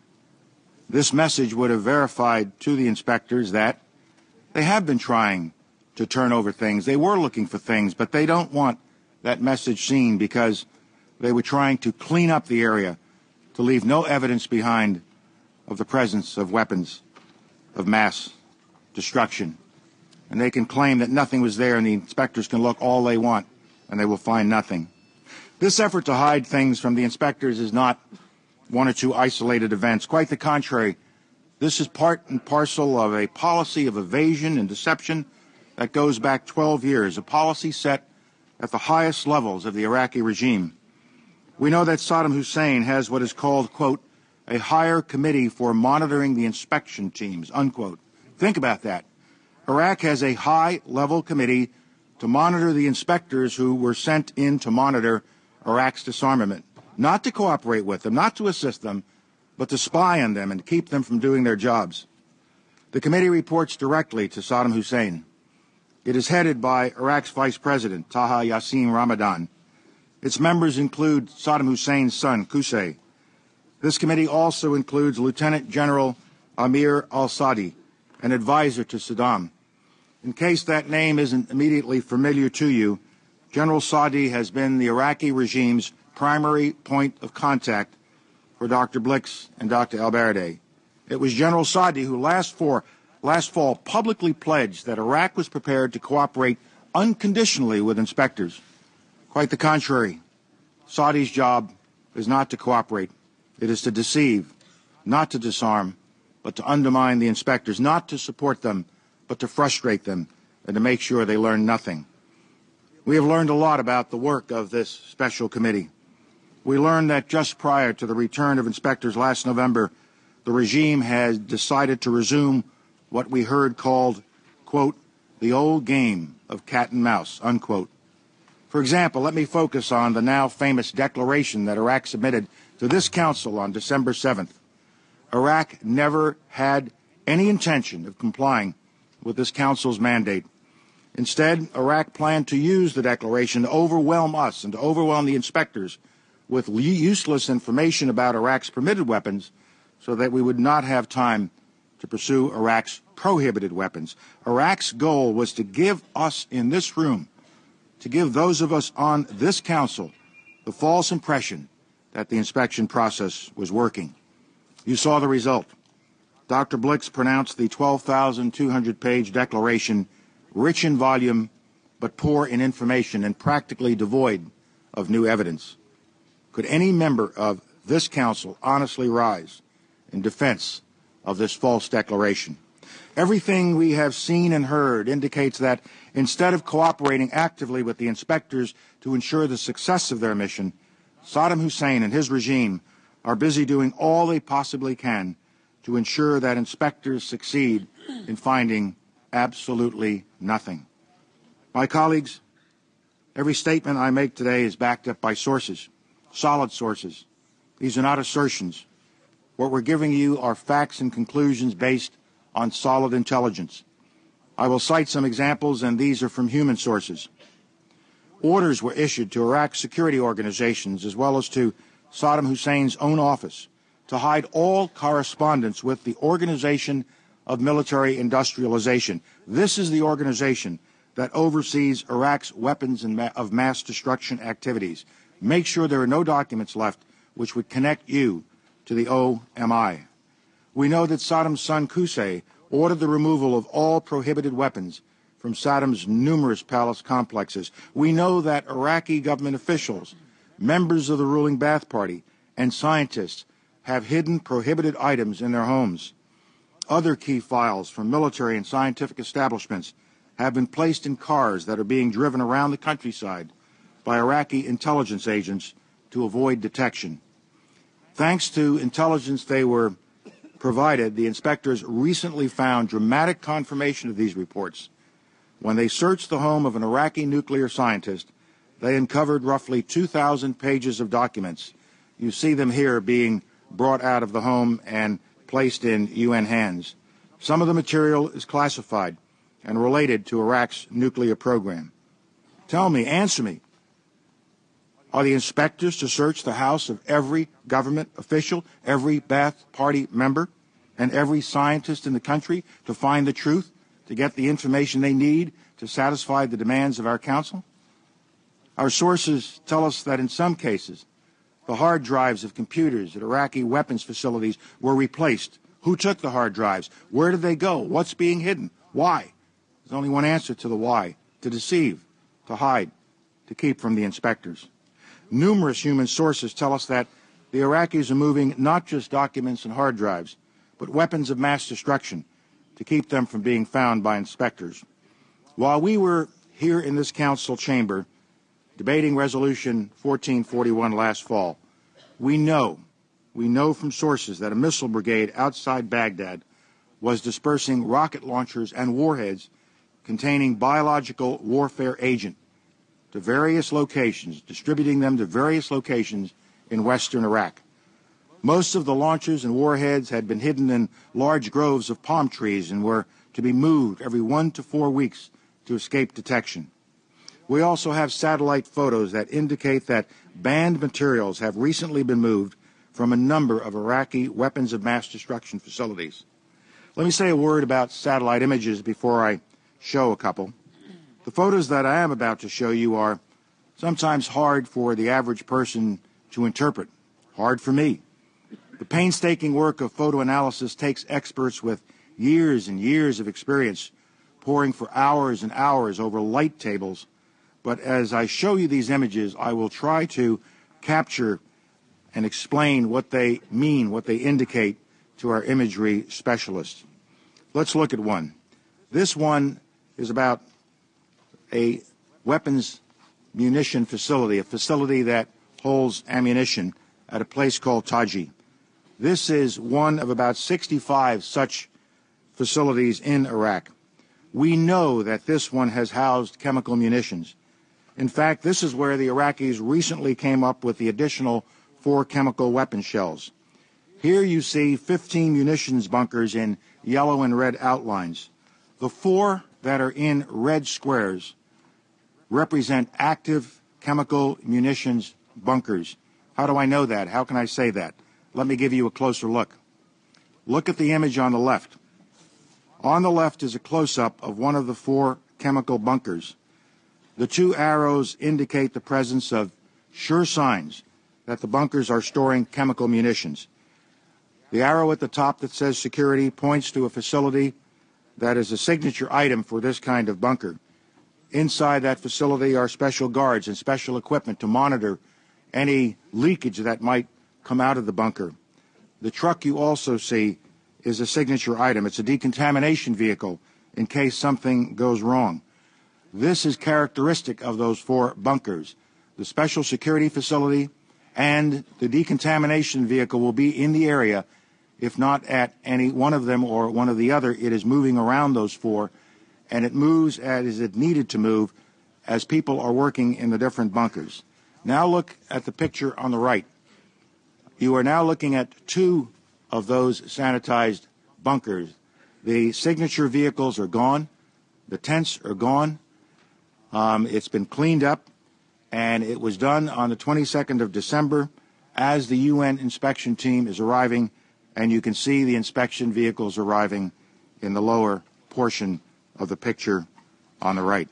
Speaker 9: This message would have verified to the inspectors that they have been trying to turn over things. They were looking for things, but they don't want that message seen because they were trying to clean up the area to leave no evidence behind of the presence of weapons of mass destruction. And they can claim that nothing was there and the inspectors can look all they want and they will find nothing. This effort to hide things from the inspectors is not one or two isolated events. Quite the contrary. This is part and parcel of a policy of evasion and deception that goes back twelve years, a policy set at the highest levels of the Iraqi regime. We know that Saddam Hussein has what is called, quote, a higher committee for monitoring the inspection teams, unquote. Think about that. Iraq has a high-level committee to monitor the inspectors who were sent in to monitor Iraq's disarmament, not to cooperate with them, not to assist them, but to spy on them and keep them from doing their jobs. The committee reports directly to Saddam Hussein. It is headed by Iraq's Vice President, Taha Yassin Ramadan. Its members include Saddam Hussein's son, Qusay. This committee also includes Lieutenant General Amir al-Sadi, an advisor to Saddam. In case that name isn't immediately familiar to you, General Sadi has been the Iraqi regime's primary point of contact for Doctor Blix and Doctor El-Baradei. It was General Sadi who last, for, last fall publicly pledged that Iraq was prepared to cooperate unconditionally with inspectors. Quite the contrary. Saudi's job is not to cooperate. It is to deceive, not to disarm, but to undermine the inspectors, not to support them, but to frustrate them and to make sure they learn nothing. We have learned a lot about the work of this special committee. We learned that just prior to the return of inspectors last November, the regime has decided to resume what we heard called, quote, the old game of cat and mouse, unquote. For example, let me focus on the now famous declaration that Iraq submitted to this Council on December seventh. Iraq never had any intention of complying with this Council's mandate. Instead, Iraq planned to use the declaration to overwhelm us and to overwhelm the inspectors with useless information about Iraq's permitted weapons so that we would not have time to pursue Iraq's prohibited weapons. Iraq's goal was to give us in this room, to give those of us on this Council, the false impression that the inspection process was working. You saw the result. Doctor Blix pronounced the twelve thousand two hundred page declaration rich in volume but poor in information and practically devoid of new evidence. Could any member of this Council honestly rise in defense of this false declaration? Everything we have seen and heard indicates that instead of cooperating actively with the inspectors to ensure the success of their mission, Saddam Hussein and his regime are busy doing all they possibly can to ensure that inspectors succeed in finding absolutely nothing. My colleagues, every statement I make today is backed up by sources, solid sources. These are not assertions. What we're giving you are facts and conclusions based on solid intelligence. I will cite some examples, and these are from human sources. Orders were issued to Iraq's security organizations as well as to Saddam Hussein's own office to hide all correspondence with the Organization of Military Industrialization. This is the organization that oversees Iraq's weapons and ma- of mass destruction activities. Make sure there are no documents left which would connect you to the O M I. We know that Saddam's son Qusay ordered the removal of all prohibited weapons from Saddam's numerous palace complexes. We know that Iraqi government officials, members of the ruling Ba'ath Party, and scientists have hidden prohibited items in their homes. Other key files from military and scientific establishments have been placed in cars that are being driven around the countryside by Iraqi intelligence agents to avoid detection. Thanks to intelligence they were provided, the inspectors recently found dramatic confirmation of these reports. When they searched the home of an Iraqi nuclear scientist, they uncovered roughly two thousand pages of documents. You see them here being brought out of the home and placed in U N hands. Some of the material is classified and related to Iraq's nuclear program. Tell me, answer me, are the inspectors to search the house of every government official, every Ba'ath Party member, and every scientist in the country to find the truth, to get the information they need to satisfy the demands of our Council? Our sources tell us that in some cases, the hard drives of computers at Iraqi weapons facilities were replaced. Who took the hard drives? Where did they go? What's being hidden? Why? There's only one answer to the why: to deceive, to hide, to keep from the inspectors. Numerous human sources tell us that the Iraqis are moving not just documents and hard drives, but weapons of mass destruction to keep them from being found by inspectors. While we were here in this Council chamber debating Resolution fourteen forty-one last fall, we know, we know from sources that a missile brigade outside Baghdad was dispersing rocket launchers and warheads containing biological warfare agent to various locations, distributing them to various locations in western Iraq. Most of the launchers and warheads had been hidden in large groves of palm trees and were to be moved every one to four weeks to escape detection. We also have satellite photos that indicate that banned materials have recently been moved from a number of Iraqi weapons of mass destruction facilities. Let me say a word about satellite images before I show a couple. The photos that I am about to show you are sometimes hard for the average person to interpret, hard for me. The painstaking work of photo analysis takes experts with years and years of experience, poring for hours and hours over light tables, But as I show you these images, I will try to capture and explain what they mean, what they indicate to our imagery specialists. Let's look at one. This one is about a weapons munition facility, a facility that holds ammunition at a place called Taji. This is one of about sixty-five such facilities in Iraq. We know that this one has housed chemical munitions. In fact, this is where the Iraqis recently came up with the additional four chemical weapon shells. Here you see fifteen munitions bunkers in yellow and red outlines. The four that are in red squares represent active chemical munitions bunkers. How do I know that? How can I say that? Let me give you a closer look. Look at the image on the left. On the left is a close-up of one of the four chemical bunkers. The two arrows indicate the presence of sure signs that the bunkers are storing chemical munitions. The arrow at the top that says security points to a facility that is a signature item for this kind of bunker. Inside that facility are special guards and special equipment to monitor any leakage that might come out of the bunker. The truck you also see is a signature item. It's a decontamination vehicle in case something goes wrong. This is characteristic of those four bunkers. The special security facility and the decontamination vehicle will be in the area. If not at any one of them or one of the other, it is moving around those four, and it moves as it needed to move as people are working in the different bunkers. Now look at the picture on the right. You are now looking at two of those sanitized bunkers. The signature vehicles are gone. The tents are gone. Um, it's been cleaned up, and it was done on the twenty-second of December as the U N inspection team is arriving, and you can see the inspection vehicles arriving in the lower portion of the picture on the right.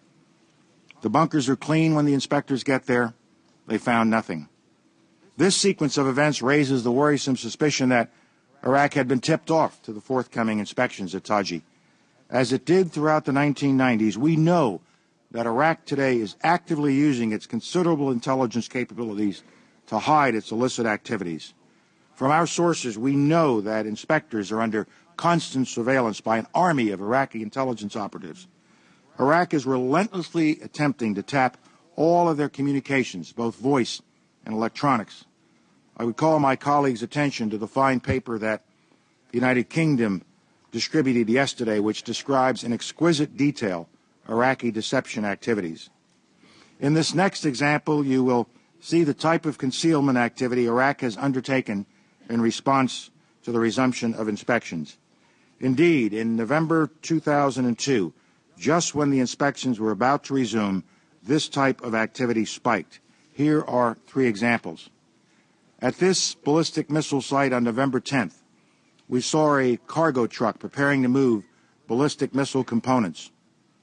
Speaker 9: The bunkers are clean when the inspectors get there. They found nothing. This sequence of events raises the worrisome suspicion that Iraq had been tipped off to the forthcoming inspections at Taji. As it did throughout the nineteen nineties, we know that Iraq today is actively using its considerable intelligence capabilities to hide its illicit activities. From our sources, we know that inspectors are under constant surveillance by an army of Iraqi intelligence operatives. Iraq is relentlessly attempting to tap all of their communications, both voice and electronics. I would call my colleagues' attention to the fine paper that the United Kingdom distributed yesterday, which describes in exquisite detail Iraqi deception activities. In this next example, you will see the type of concealment activity Iraq has undertaken in response to the resumption of inspections. Indeed, in November two thousand two, just when the inspections were about to resume, this type of activity spiked. Here are three examples. At this ballistic missile site on November tenth, we saw a cargo truck preparing to move ballistic missile components.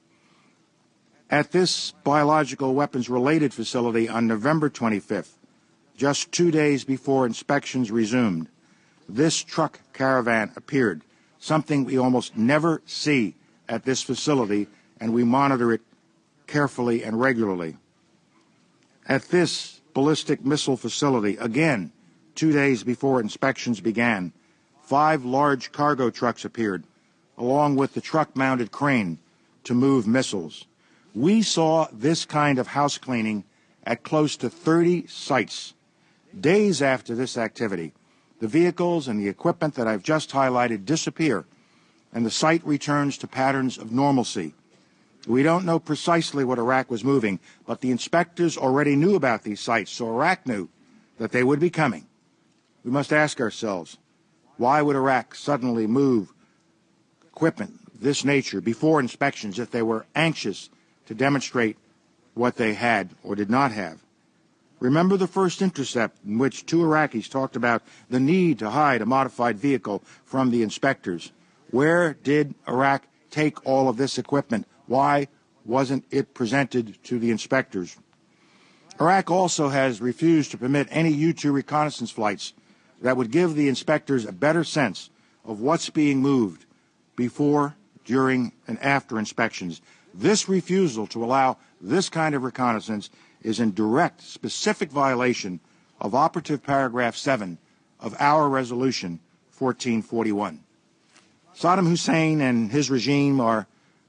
Speaker 9: At this biological weapons-related facility on November twenty-fifth, just two days before inspections resumed, this truck caravan appeared, something we almost never see at this facility, and we monitor it carefully and regularly. At this ballistic missile facility, again, two days before inspections began, five large cargo trucks appeared, along with the truck-mounted crane to move missiles. We saw this kind of house cleaning at close to thirty sites. Days after this activity, the vehicles and the equipment that I've just highlighted disappear, and the site returns to patterns of normalcy. We don't know precisely what Iraq was moving, but the inspectors already knew about these sites, so Iraq knew that they would be coming. We must ask ourselves, why would Iraq suddenly move equipment of this nature before inspections if they were anxious to demonstrate what they had or did not have? Remember the first intercept in which two Iraqis talked about the need to hide a modified vehicle from the inspectors. Where did Iraq take all of this equipment? Why wasn't it presented to the inspectors? Iraq also has refused to permit any U two reconnaissance flights that would give the inspectors a better sense of what's being moved before, during, and after inspections. This refusal to allow This kind of reconnaissance is in direct, specific violation of operative paragraph seven of our resolution fourteen forty-one. Saddam Hussein and his regime are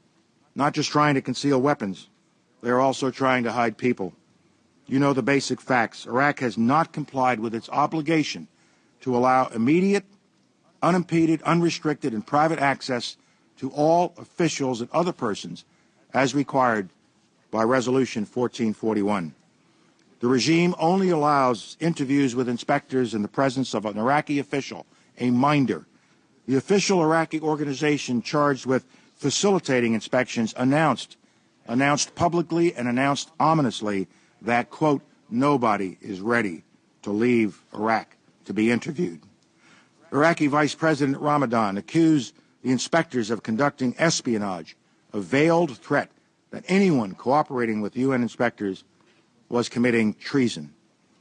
Speaker 9: not just trying to conceal weapons, they're also trying to hide people. You know the basic facts. Iraq has not complied with its obligation to allow immediate, unimpeded, unrestricted, and private access to all officials and other persons as required by Resolution fourteen forty-one. The regime only allows interviews with inspectors in the presence of an Iraqi official, a minder. The official Iraqi organization charged with facilitating inspections announced, announced publicly and announced ominously that, quote, nobody is ready to leave Iraq to be interviewed. Iraqi Vice President Ramadan accused the inspectors of conducting espionage, a veiled threat that anyone cooperating with U N inspectors was committing treason.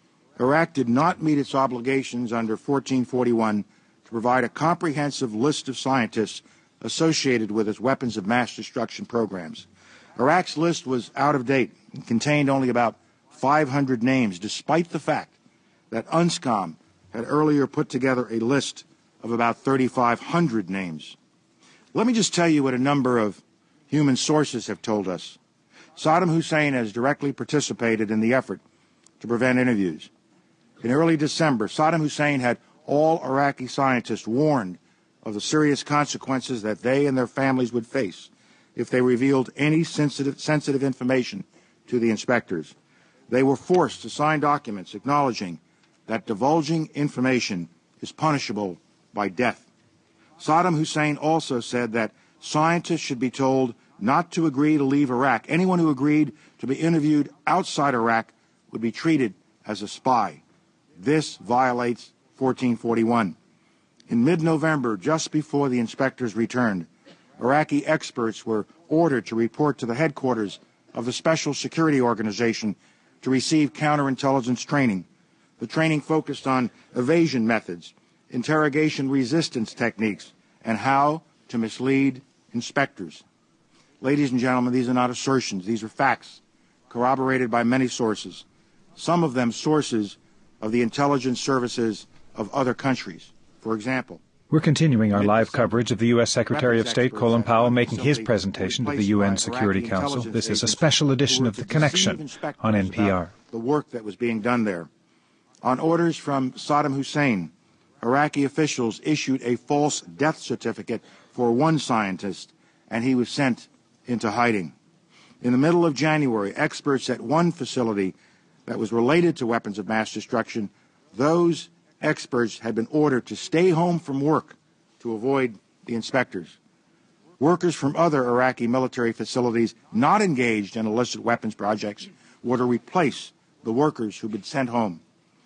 Speaker 9: Iraq did not meet its obligations under fourteen forty-one to provide a comprehensive list of scientists associated with its weapons of mass destruction programs. Iraq's list was out of date and contained only about five hundred names, despite the fact that UNSCOM had earlier put together a list of about thirty-five hundred names. Let me just tell you what a number of human sources have told us. Saddam Hussein has directly participated in the effort to prevent interviews. In early December, Saddam Hussein had all Iraqi scientists warned of the serious consequences that they and their families would face if they revealed any sensitive, sensitive information to the inspectors. They were forced to sign documents acknowledging that divulging information is punishable by death. Saddam Hussein also said that scientists should be told not to agree to leave Iraq. Anyone who agreed to be interviewed outside Iraq would be treated as a spy. This violates fourteen forty-one. In mid-November, just before the inspectors returned, Iraqi experts were ordered to report to the headquarters of the Special Security Organization to receive counterintelligence training. The training focused on evasion methods, interrogation resistance techniques, and how to mislead inspectors. Ladies and gentlemen, these are not assertions. These are facts, corroborated by many sources, some of them sources of the intelligence services of other countries. For example,
Speaker 2: we're continuing our live coverage of the U S Secretary of State Colin Powell making his presentation to the U N Security Council. This is a special edition of The Connection on N P R.
Speaker 9: The work that was being done there. On orders from Saddam Hussein, Iraqi officials issued a false death certificate for one scientist, and he was sent into hiding. In the middle of January, experts at one facility that was related to weapons of mass destruction, those experts had been ordered to stay home from work to avoid the inspectors. Workers from other Iraqi military facilities not engaged in illicit weapons projects were to replace the workers who'd been sent home.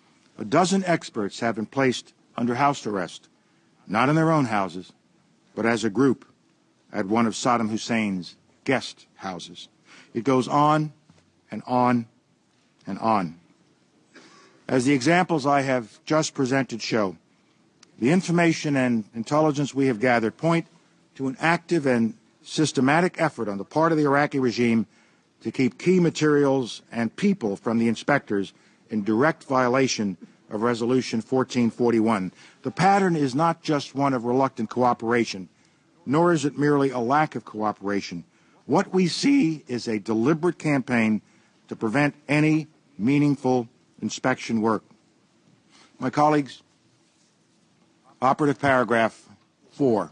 Speaker 9: A dozen experts have been placed under house arrest, not in their own houses, but as a group at one of Saddam Hussein's guest houses. It goes on and on and on. As the examples I have just presented show, the information and intelligence we have gathered point to an active and systematic effort on the part of the Iraqi regime to keep key materials and people from the inspectors in direct violation of Resolution fourteen forty-one. The pattern is not just one of reluctant cooperation, nor is it merely a lack of cooperation. What we see is a deliberate campaign to prevent any meaningful inspection work. My colleagues, operative paragraph four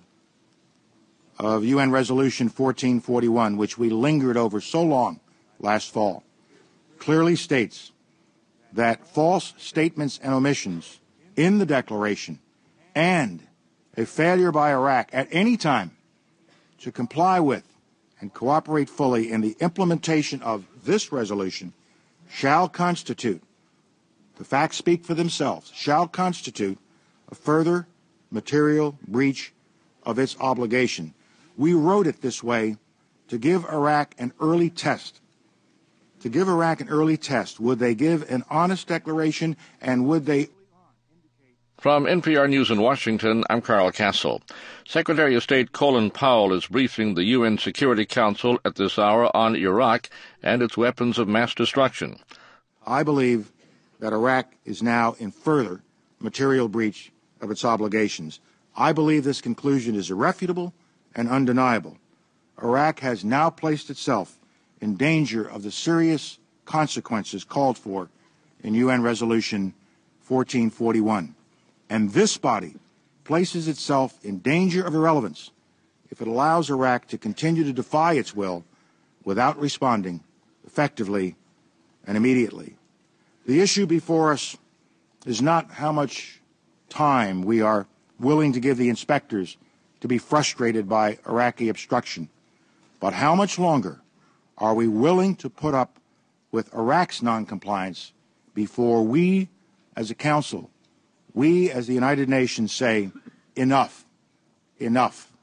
Speaker 9: of U N Resolution fourteen forty-one, which we lingered over so long last fall, clearly states that false statements and omissions in the declaration and a failure by Iraq at any time to comply with and cooperate fully in the implementation of this resolution shall constitute, the facts speak for themselves, shall constitute a further material breach of its obligation. We wrote it this way to give Iraq an early test. To give Iraq an early test. Would they give an honest declaration, and would they
Speaker 11: From N P R News in Washington, I'm Carl Castle. Secretary of State Colin Powell is briefing the U N Security Council at this hour on Iraq and its weapons of mass destruction.
Speaker 9: I believe that Iraq is now in further material breach of its obligations. I believe this conclusion is irrefutable and undeniable. Iraq has now placed itself in danger of the serious consequences called for in U N Resolution fourteen forty-one. And this body places itself in danger of irrelevance if it allows Iraq to continue to defy its will without responding effectively and immediately. The issue before us is not how much time we are willing to give the inspectors to be frustrated by Iraqi obstruction, but how much longer are we willing to put up with Iraq's noncompliance before we, as a council, we, as the United Nations, say, enough, enough.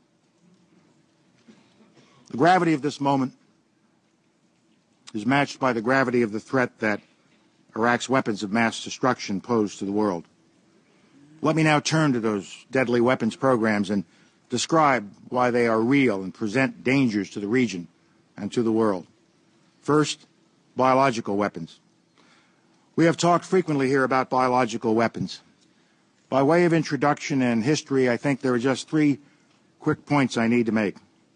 Speaker 9: The gravity of this moment is matched by the gravity of the threat that Iraq's weapons of mass destruction pose to the world. Let me now turn to those deadly weapons programs and describe why they are real and present dangers to the region and to the world. First, biological weapons. We have talked frequently here about biological weapons. By way of introduction and history, I think there are just three quick points I need to make.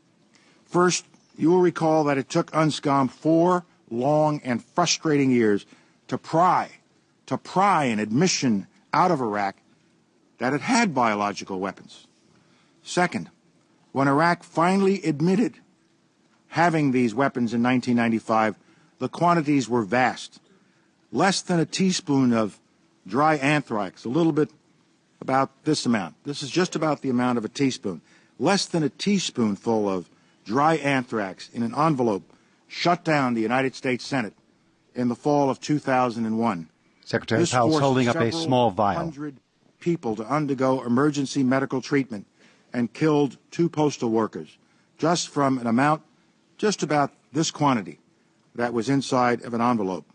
Speaker 9: First, you will recall that it took UNSCOM four long and frustrating years to pry, to pry an admission out of Iraq that it had biological weapons. Second, when Iraq finally admitted having these weapons in nineteen ninety-five, the quantities were vast. Less than a teaspoon of dry anthrax, a little bit about this amount. This is just about the amount of a teaspoon. Less than a teaspoonful of dry anthrax in an envelope shut down the United States Senate in the fall of two thousand one.
Speaker 12: Secretary Powell's holding up a small vial.
Speaker 9: Hundred people to undergo emergency medical treatment and killed two postal workers just from an amount just about this quantity that was inside of an envelope.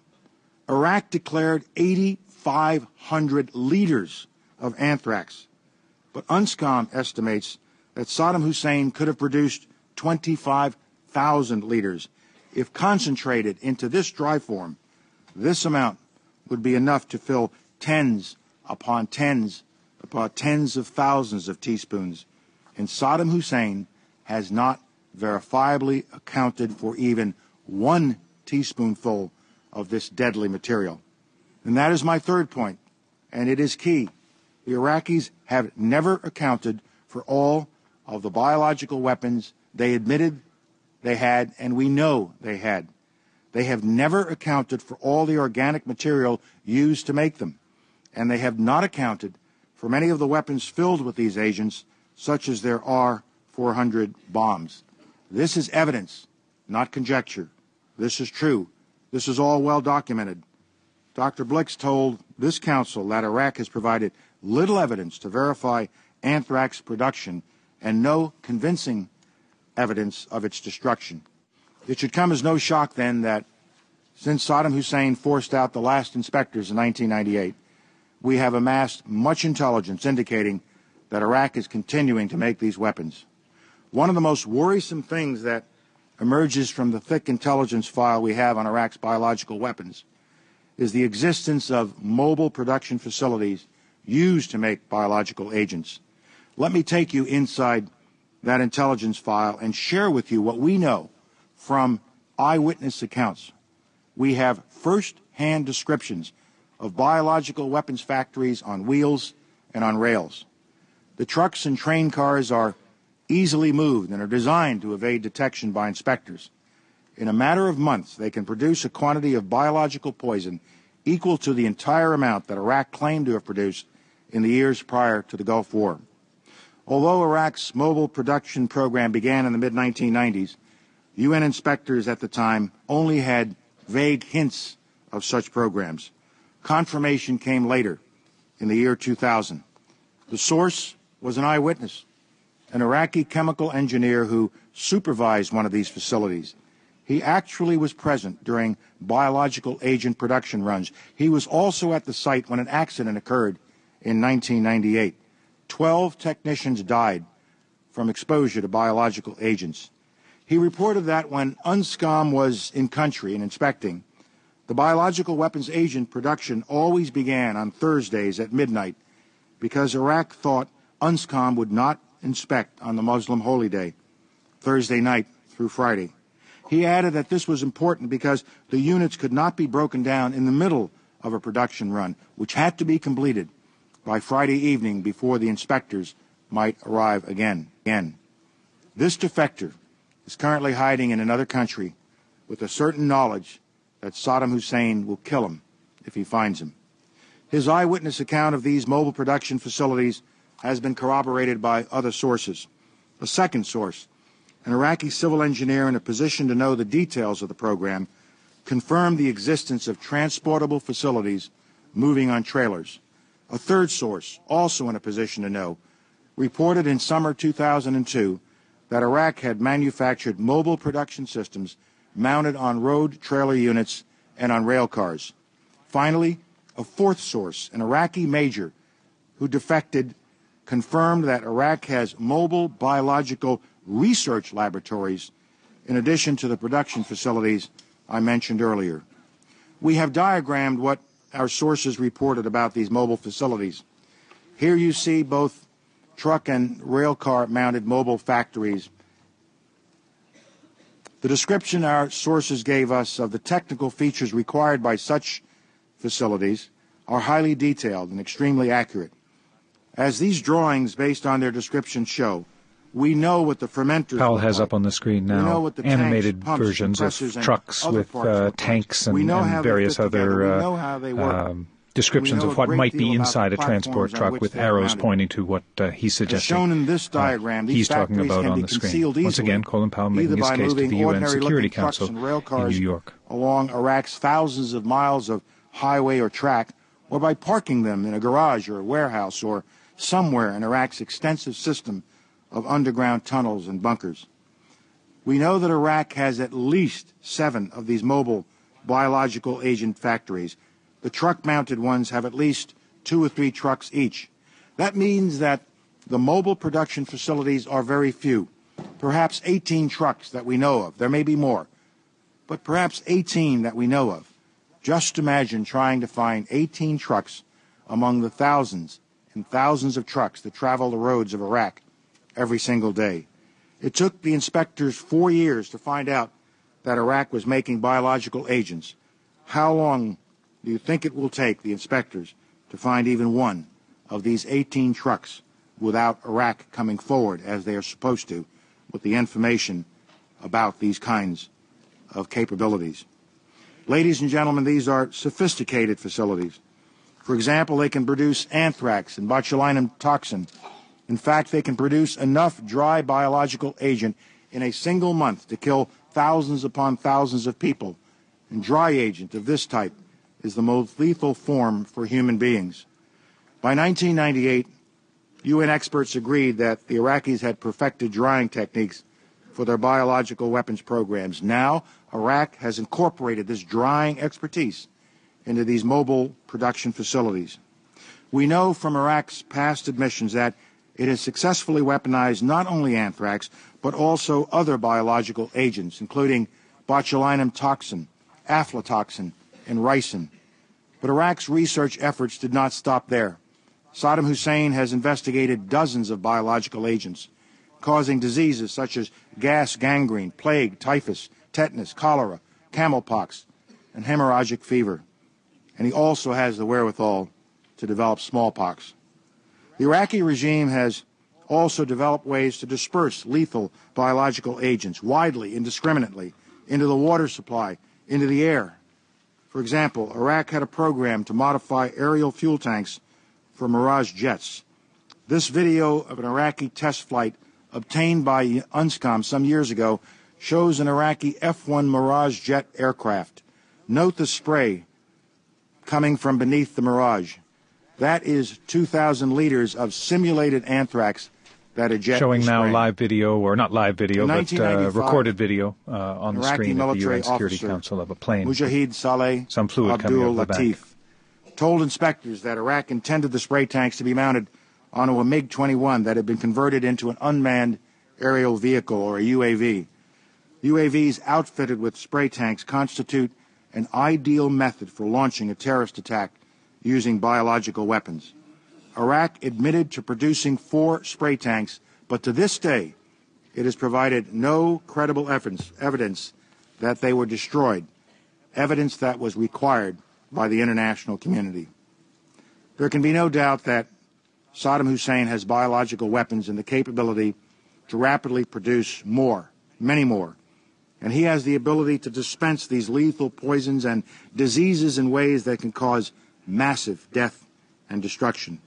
Speaker 9: Iraq declared eight thousand five hundred liters of anthrax, but UNSCOM estimates that Saddam Hussein could have produced twenty-five thousand liters. If concentrated into this dry form, this amount would be enough to fill tens upon tens upon tens of thousands of teaspoons. And Saddam Hussein has not verifiably accounted for even one teaspoonful of this deadly material. And that is my third point, and it is key. The Iraqis have never accounted for all of the biological weapons they admitted they had, and we know they had. They have never accounted for all the organic material used to make them, and they have not accounted for many of the weapons filled with these agents, such as their R four hundred bombs. This is evidence, not conjecture. This is true. This is all well documented. Doctor Blix told this council that Iraq has provided little evidence to verify anthrax production and no convincing evidence of its destruction. It should come as no shock, then, that since Saddam Hussein forced out the last inspectors in nineteen ninety-eight, we have amassed much intelligence indicating that Iraq is continuing to make these weapons. One of the most worrisome things that emerges from the thick intelligence file we have on Iraq's biological weapons is the existence of mobile production facilities used to make biological agents. Let me take you inside that intelligence file and share with you what we know from eyewitness accounts. We have first-hand descriptions of biological weapons factories on wheels and on rails. The trucks and train cars are easily moved and are designed to evade detection by inspectors. In a matter of months, they can produce a quantity of biological poison equal to the entire amount that Iraq claimed to have produced in the years prior to the Gulf War. Although Iraq's mobile production program began in the mid nineteen nineties, U N inspectors at the time only had vague hints of such programs. Confirmation came later, in the year two thousand. The source was an eyewitness, an Iraqi chemical engineer who supervised one of these facilities. He actually was present during biological agent production runs. He was also at the site when an accident occurred in nineteen ninety-eight. Twelve technicians died from exposure to biological agents. He reported that when UNSCOM was in country and inspecting, the biological weapons agent production always began on Thursdays at midnight because Iraq thought UNSCOM would not inspect on the Muslim holy day, Thursday night through Friday. He added that this was important because the units could not be broken down in the middle of a production run, which had to be completed by Friday evening before the inspectors might arrive again. again. This defector is currently hiding in another country with a certain knowledge that Saddam Hussein will kill him if he finds him. His eyewitness account of these mobile production facilities has been corroborated by other sources. A second source, an Iraqi civil engineer in a position to know the details of the program, confirmed the existence of transportable facilities moving on trailers. A third source, also in a position to know, reported in summer two thousand two that Iraq had manufactured mobile production systems mounted on road trailer units and on rail cars. Finally, a fourth source, an Iraqi major who defected, confirmed that Iraq has mobile biological research laboratories in addition to the production facilities I mentioned earlier. We have diagrammed what our sources reported about these mobile facilities. Here you see both truck and rail car mounted mobile factories. The description our sources gave us of the technical features required by such facilities are highly detailed and extremely accurate. As these drawings, based on their description, show, we know what the fermenters
Speaker 2: Powell has
Speaker 9: like.
Speaker 2: up on the screen now
Speaker 9: the
Speaker 2: animated
Speaker 9: tanks,
Speaker 2: versions of trucks with uh, tanks and, and various other uh, um, descriptions of what might be inside a transport truck with arrows pointing to what uh, he's suggesting.
Speaker 9: As shown in this diagram,
Speaker 2: uh,
Speaker 9: these
Speaker 2: he's talking about on the screen. Once again, Colin Powell making his case to the U N Security Council in New York.
Speaker 9: Along Iraq's thousands of miles of highway or track, or by parking them in a garage or a warehouse or somewhere in Iraq's extensive system of underground tunnels and bunkers. We know that Iraq has at least seven of these mobile biological agent factories. The truck-mounted ones have at least two or three trucks each. That means that the mobile production facilities are very few, perhaps eighteen trucks that we know of. There may be more, but perhaps eighteen that we know of. Just imagine trying to find eighteen trucks among the thousands and thousands of trucks that travel the roads of Iraq every single day. It took the inspectors four years to find out that Iraq was making biological agents. How long do you think it will take the inspectors to find even one of these eighteen trucks without Iraq coming forward, as they are supposed to, with the information about these kinds of capabilities? Ladies and gentlemen, these are sophisticated facilities. For example, they can produce anthrax and botulinum toxin. In fact, they can produce enough dry biological agent in a single month to kill thousands upon thousands of people. And dry agent of this type is the most lethal form for human beings. By nineteen ninety-eight, U N experts agreed that the Iraqis had perfected drying techniques for their biological weapons programs. Now, Iraq has incorporated this drying expertise into these mobile production facilities. We know from Iraq's past admissions that it has successfully weaponized not only anthrax, but also other biological agents, including botulinum toxin, aflatoxin, and ricin. But Iraq's research efforts did not stop there. Saddam Hussein has investigated dozens of biological agents, causing diseases such as gas gangrene, plague, typhus, tetanus, cholera, camelpox, and hemorrhagic fever. And he also has the wherewithal to develop smallpox. The Iraqi regime has also developed ways to disperse lethal biological agents widely, indiscriminately, into the water supply, into the air. For example, Iraq had a program to modify aerial fuel tanks for Mirage jets. This video of an Iraqi test flight obtained by UNSCOM some years ago shows an Iraqi F one Mirage jet aircraft. Note the spray coming from beneath the Mirage. That is two thousand liters of simulated anthrax that a jet
Speaker 2: Showing
Speaker 9: is
Speaker 2: now
Speaker 9: spraying.
Speaker 2: live video, or not live video, but uh, recorded video uh, on the
Speaker 9: Iraqi
Speaker 2: screen at the U N Security
Speaker 9: officer,
Speaker 2: Council of a plane.
Speaker 9: Mujahid Saleh
Speaker 2: Some fluid coming
Speaker 9: Abdul
Speaker 2: out of the
Speaker 9: Latif
Speaker 2: back.
Speaker 9: told inspectors that Iraq intended the spray tanks to be mounted onto a MiG twenty-one that had been converted into an unmanned aerial vehicle, or a U A V. U A Vs outfitted with spray tanks constitute an ideal method for launching a terrorist attack using biological weapons. Iraq admitted to producing four spray tanks, but to this day, it has provided no credible evidence, evidence that they were destroyed, evidence that was required by the international community. There can be no doubt that Saddam Hussein has biological weapons and the capability to rapidly produce more, many more, and he has the ability to dispense these lethal poisons and diseases in ways that can cause massive death and destruction.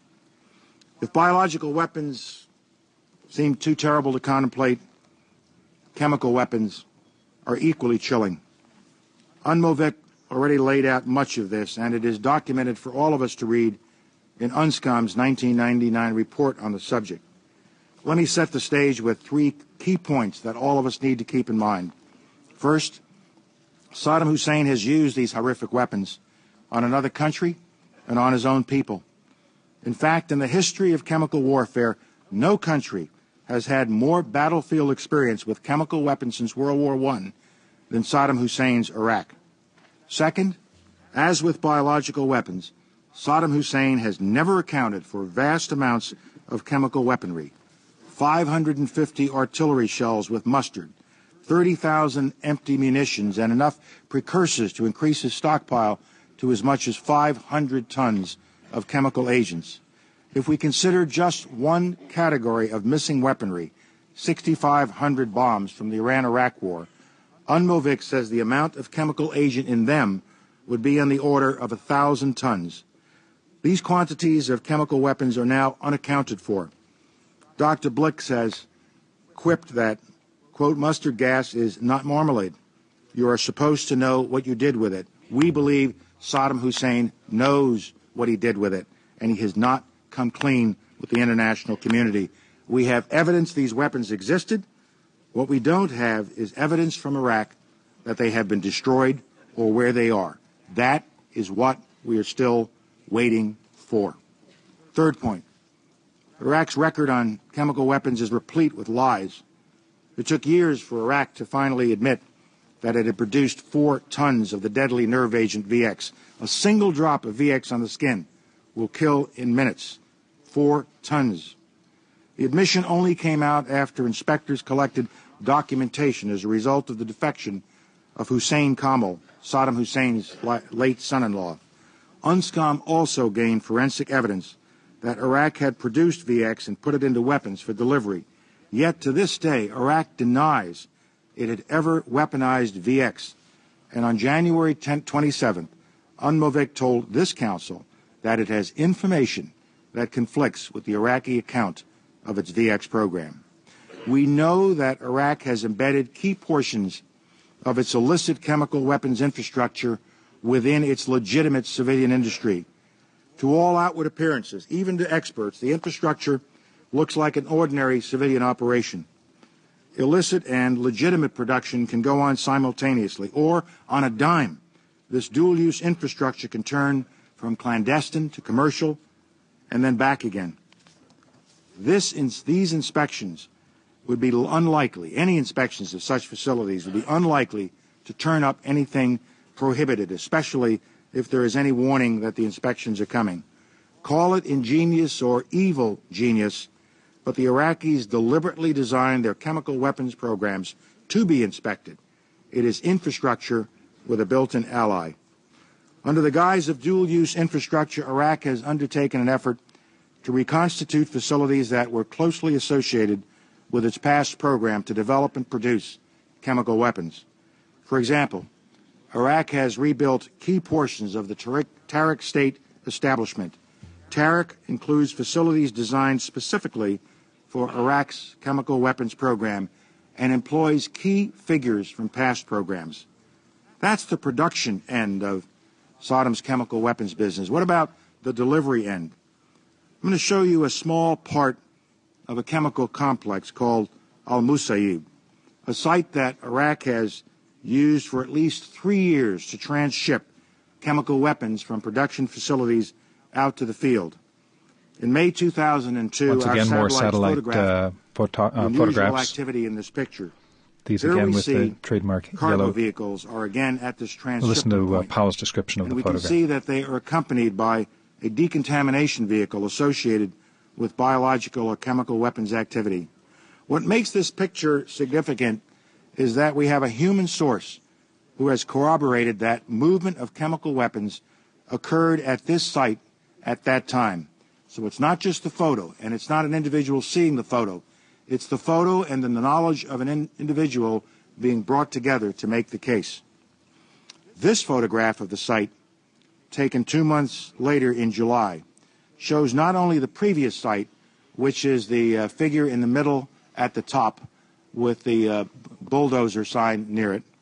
Speaker 9: If biological weapons seem too terrible to contemplate, chemical weapons are equally chilling. UNMOVIC already laid out much of this, and it is documented for all of us to read in UNSCOM's nineteen ninety-nine report on the subject. Let me set the stage with three key points that all of us need to keep in mind. First, Saddam Hussein has used these horrific weapons on another country and on his own people. In fact, in the history of chemical warfare, no country has had more battlefield experience with chemical weapons since World War One than Saddam Hussein's Iraq. Second, as with biological weapons, Saddam Hussein has never accounted for vast amounts of chemical weaponry. five hundred fifty artillery shells with mustard, thirty thousand empty munitions, and enough precursors to increase his stockpile to as much as five hundred tons of chemical agents. If we consider just one category of missing weaponry, six thousand five hundred bombs from the Iran-Iraq war, UNMOVIC says the amount of chemical agent in them would be on the order of a thousand tons. These quantities of chemical weapons are now unaccounted for. Doctor Blick says, quipped that, quote, mustard gas is not marmalade. You are supposed to know what you did with it. We believe Saddam Hussein knows what he did with it, and he has not come clean with the international community. We have evidence these weapons existed. What we don't have is evidence from Iraq that they have been destroyed or where they are. That is what we are still waiting for. Third point, Iraq's record on chemical weapons is replete with lies. It took years for Iraq to finally admit that it had produced four tons of the deadly nerve agent V X. A single drop of V X on the skin will kill in minutes. Four tons. The admission only came out after inspectors collected documentation as a result of the defection of Hussein Kamel, Saddam Hussein's late son-in-law. UNSCOM also gained forensic evidence that Iraq had produced V X and put it into weapons for delivery. Yet to this day, Iraq denies it had ever weaponized V X. And on January twenty-seventh, UNMOVIC told this council that it has information that conflicts with the Iraqi account of its V X program. We know that Iraq has embedded key portions of its illicit chemical weapons infrastructure within its legitimate civilian industry. To all outward appearances, even to experts, the infrastructure looks like an ordinary civilian operation. Illicit and legitimate production can go on simultaneously, or on a dime. This dual-use infrastructure can turn from clandestine to commercial and then back again. This, in, these inspections would be unlikely, any inspections of such facilities would be unlikely to turn up anything prohibited, especially if there is any warning that the inspections are coming. Call it ingenious or evil genius, but the Iraqis deliberately designed their chemical weapons programs to be inspected. It is infrastructure with a built-in ally. Under the guise of dual-use infrastructure, Iraq has undertaken an effort to reconstitute facilities that were closely associated with its past program to develop and produce chemical weapons. For example, Iraq has rebuilt key portions of the Tariq State establishment. Tariq includes facilities designed specifically for Iraq's chemical weapons program and employs key figures from past programs. That's the production end of Saddam's chemical weapons business. What about the delivery end? I'm going to show you a small part of a chemical complex called Al-Musayyib, a site that Iraq has used for at least three years to transship chemical weapons from production facilities out to the field. In May two thousand two,
Speaker 2: Once again,
Speaker 9: our
Speaker 2: more
Speaker 9: satellite
Speaker 2: satellite uh, photo- uh,
Speaker 9: unusual
Speaker 2: photographs.
Speaker 9: activity in this picture.
Speaker 2: These
Speaker 9: Here
Speaker 2: again
Speaker 9: we
Speaker 2: with
Speaker 9: see
Speaker 2: the trademark
Speaker 9: cargo
Speaker 2: yellow.
Speaker 9: vehicles are again at this transshipment
Speaker 2: Listen to uh,
Speaker 9: point.
Speaker 2: Powell's description of
Speaker 9: and
Speaker 2: the
Speaker 9: we
Speaker 2: photograph.
Speaker 9: can see that they are accompanied by a decontamination vehicle associated with biological or chemical weapons activity. What makes this picture significant is that we have a human source who has corroborated that movement of chemical weapons occurred at this site at that time. So it's not just the photo, and it's not an individual seeing the photo. It's the photo and then the knowledge of an in- individual being brought together to make the case. This photograph of the site, taken two months later in July, shows not only the previous site, which is the uh, figure in the middle at the top with the uh, bulldozer sign near it.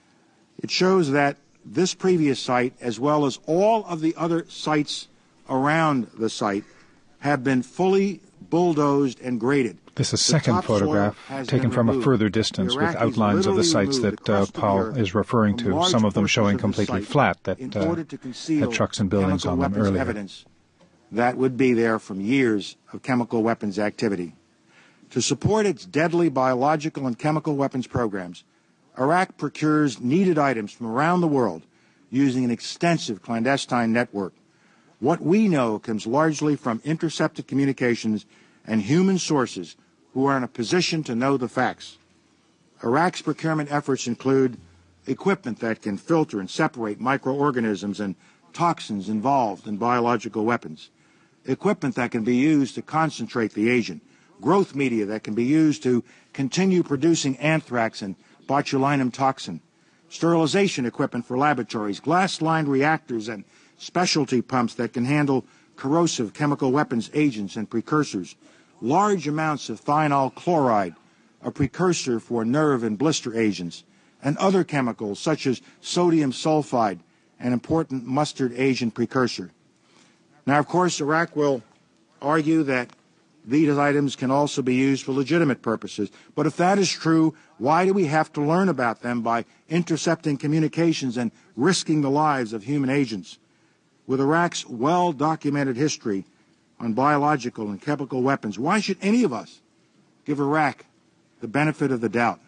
Speaker 9: It shows that this previous site, as well as all of the other sites around the site, have been fully bulldozed and graded.
Speaker 2: This is a second photograph taken from a further distance with outlines of the sites that uh, Powell is referring to, some of them showing completely flat that uh, had trucks and buildings on them earlier.
Speaker 9: Evidence that would be there from years of chemical weapons activity. To support its deadly biological and chemical weapons programs, Iraq procures needed items from around the world using an extensive clandestine network. What we know comes largely from intercepted communications and human sources who are in a position to know the facts. Iraq's procurement efforts include equipment that can filter and separate microorganisms and toxins involved in biological weapons, equipment that can be used to concentrate the agent, growth media that can be used to continue producing anthrax and botulinum toxin, sterilization equipment for laboratories, glass-lined reactors, and specialty pumps that can handle corrosive chemical weapons agents and precursors, large amounts of thionyl chloride, a precursor for nerve and blister agents, and other chemicals such as sodium sulfide, an important mustard agent precursor. Now, of course, Iraq will argue that these items can also be used for legitimate purposes. But if that is true, why do we have to learn about them by intercepting communications and risking the lives of human agents? With Iraq's well-documented history on biological and chemical weapons, why should any of us give Iraq the benefit of the doubt?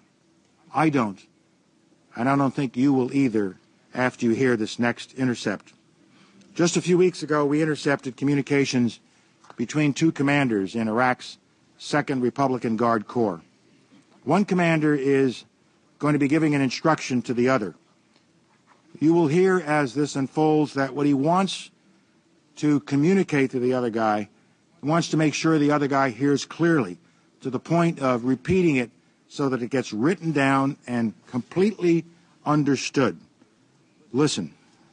Speaker 9: I don't, and I don't think you will either after you hear this next intercept. Just a few weeks ago, we intercepted communications between two commanders in Iraq's second Republican Guard Corps. One commander is going to be giving an instruction to the other. You will hear as this unfolds that what he wants to communicate to the other guy, he wants to make sure the other guy hears clearly, to the point of repeating it so that it gets written down and completely understood. Listen.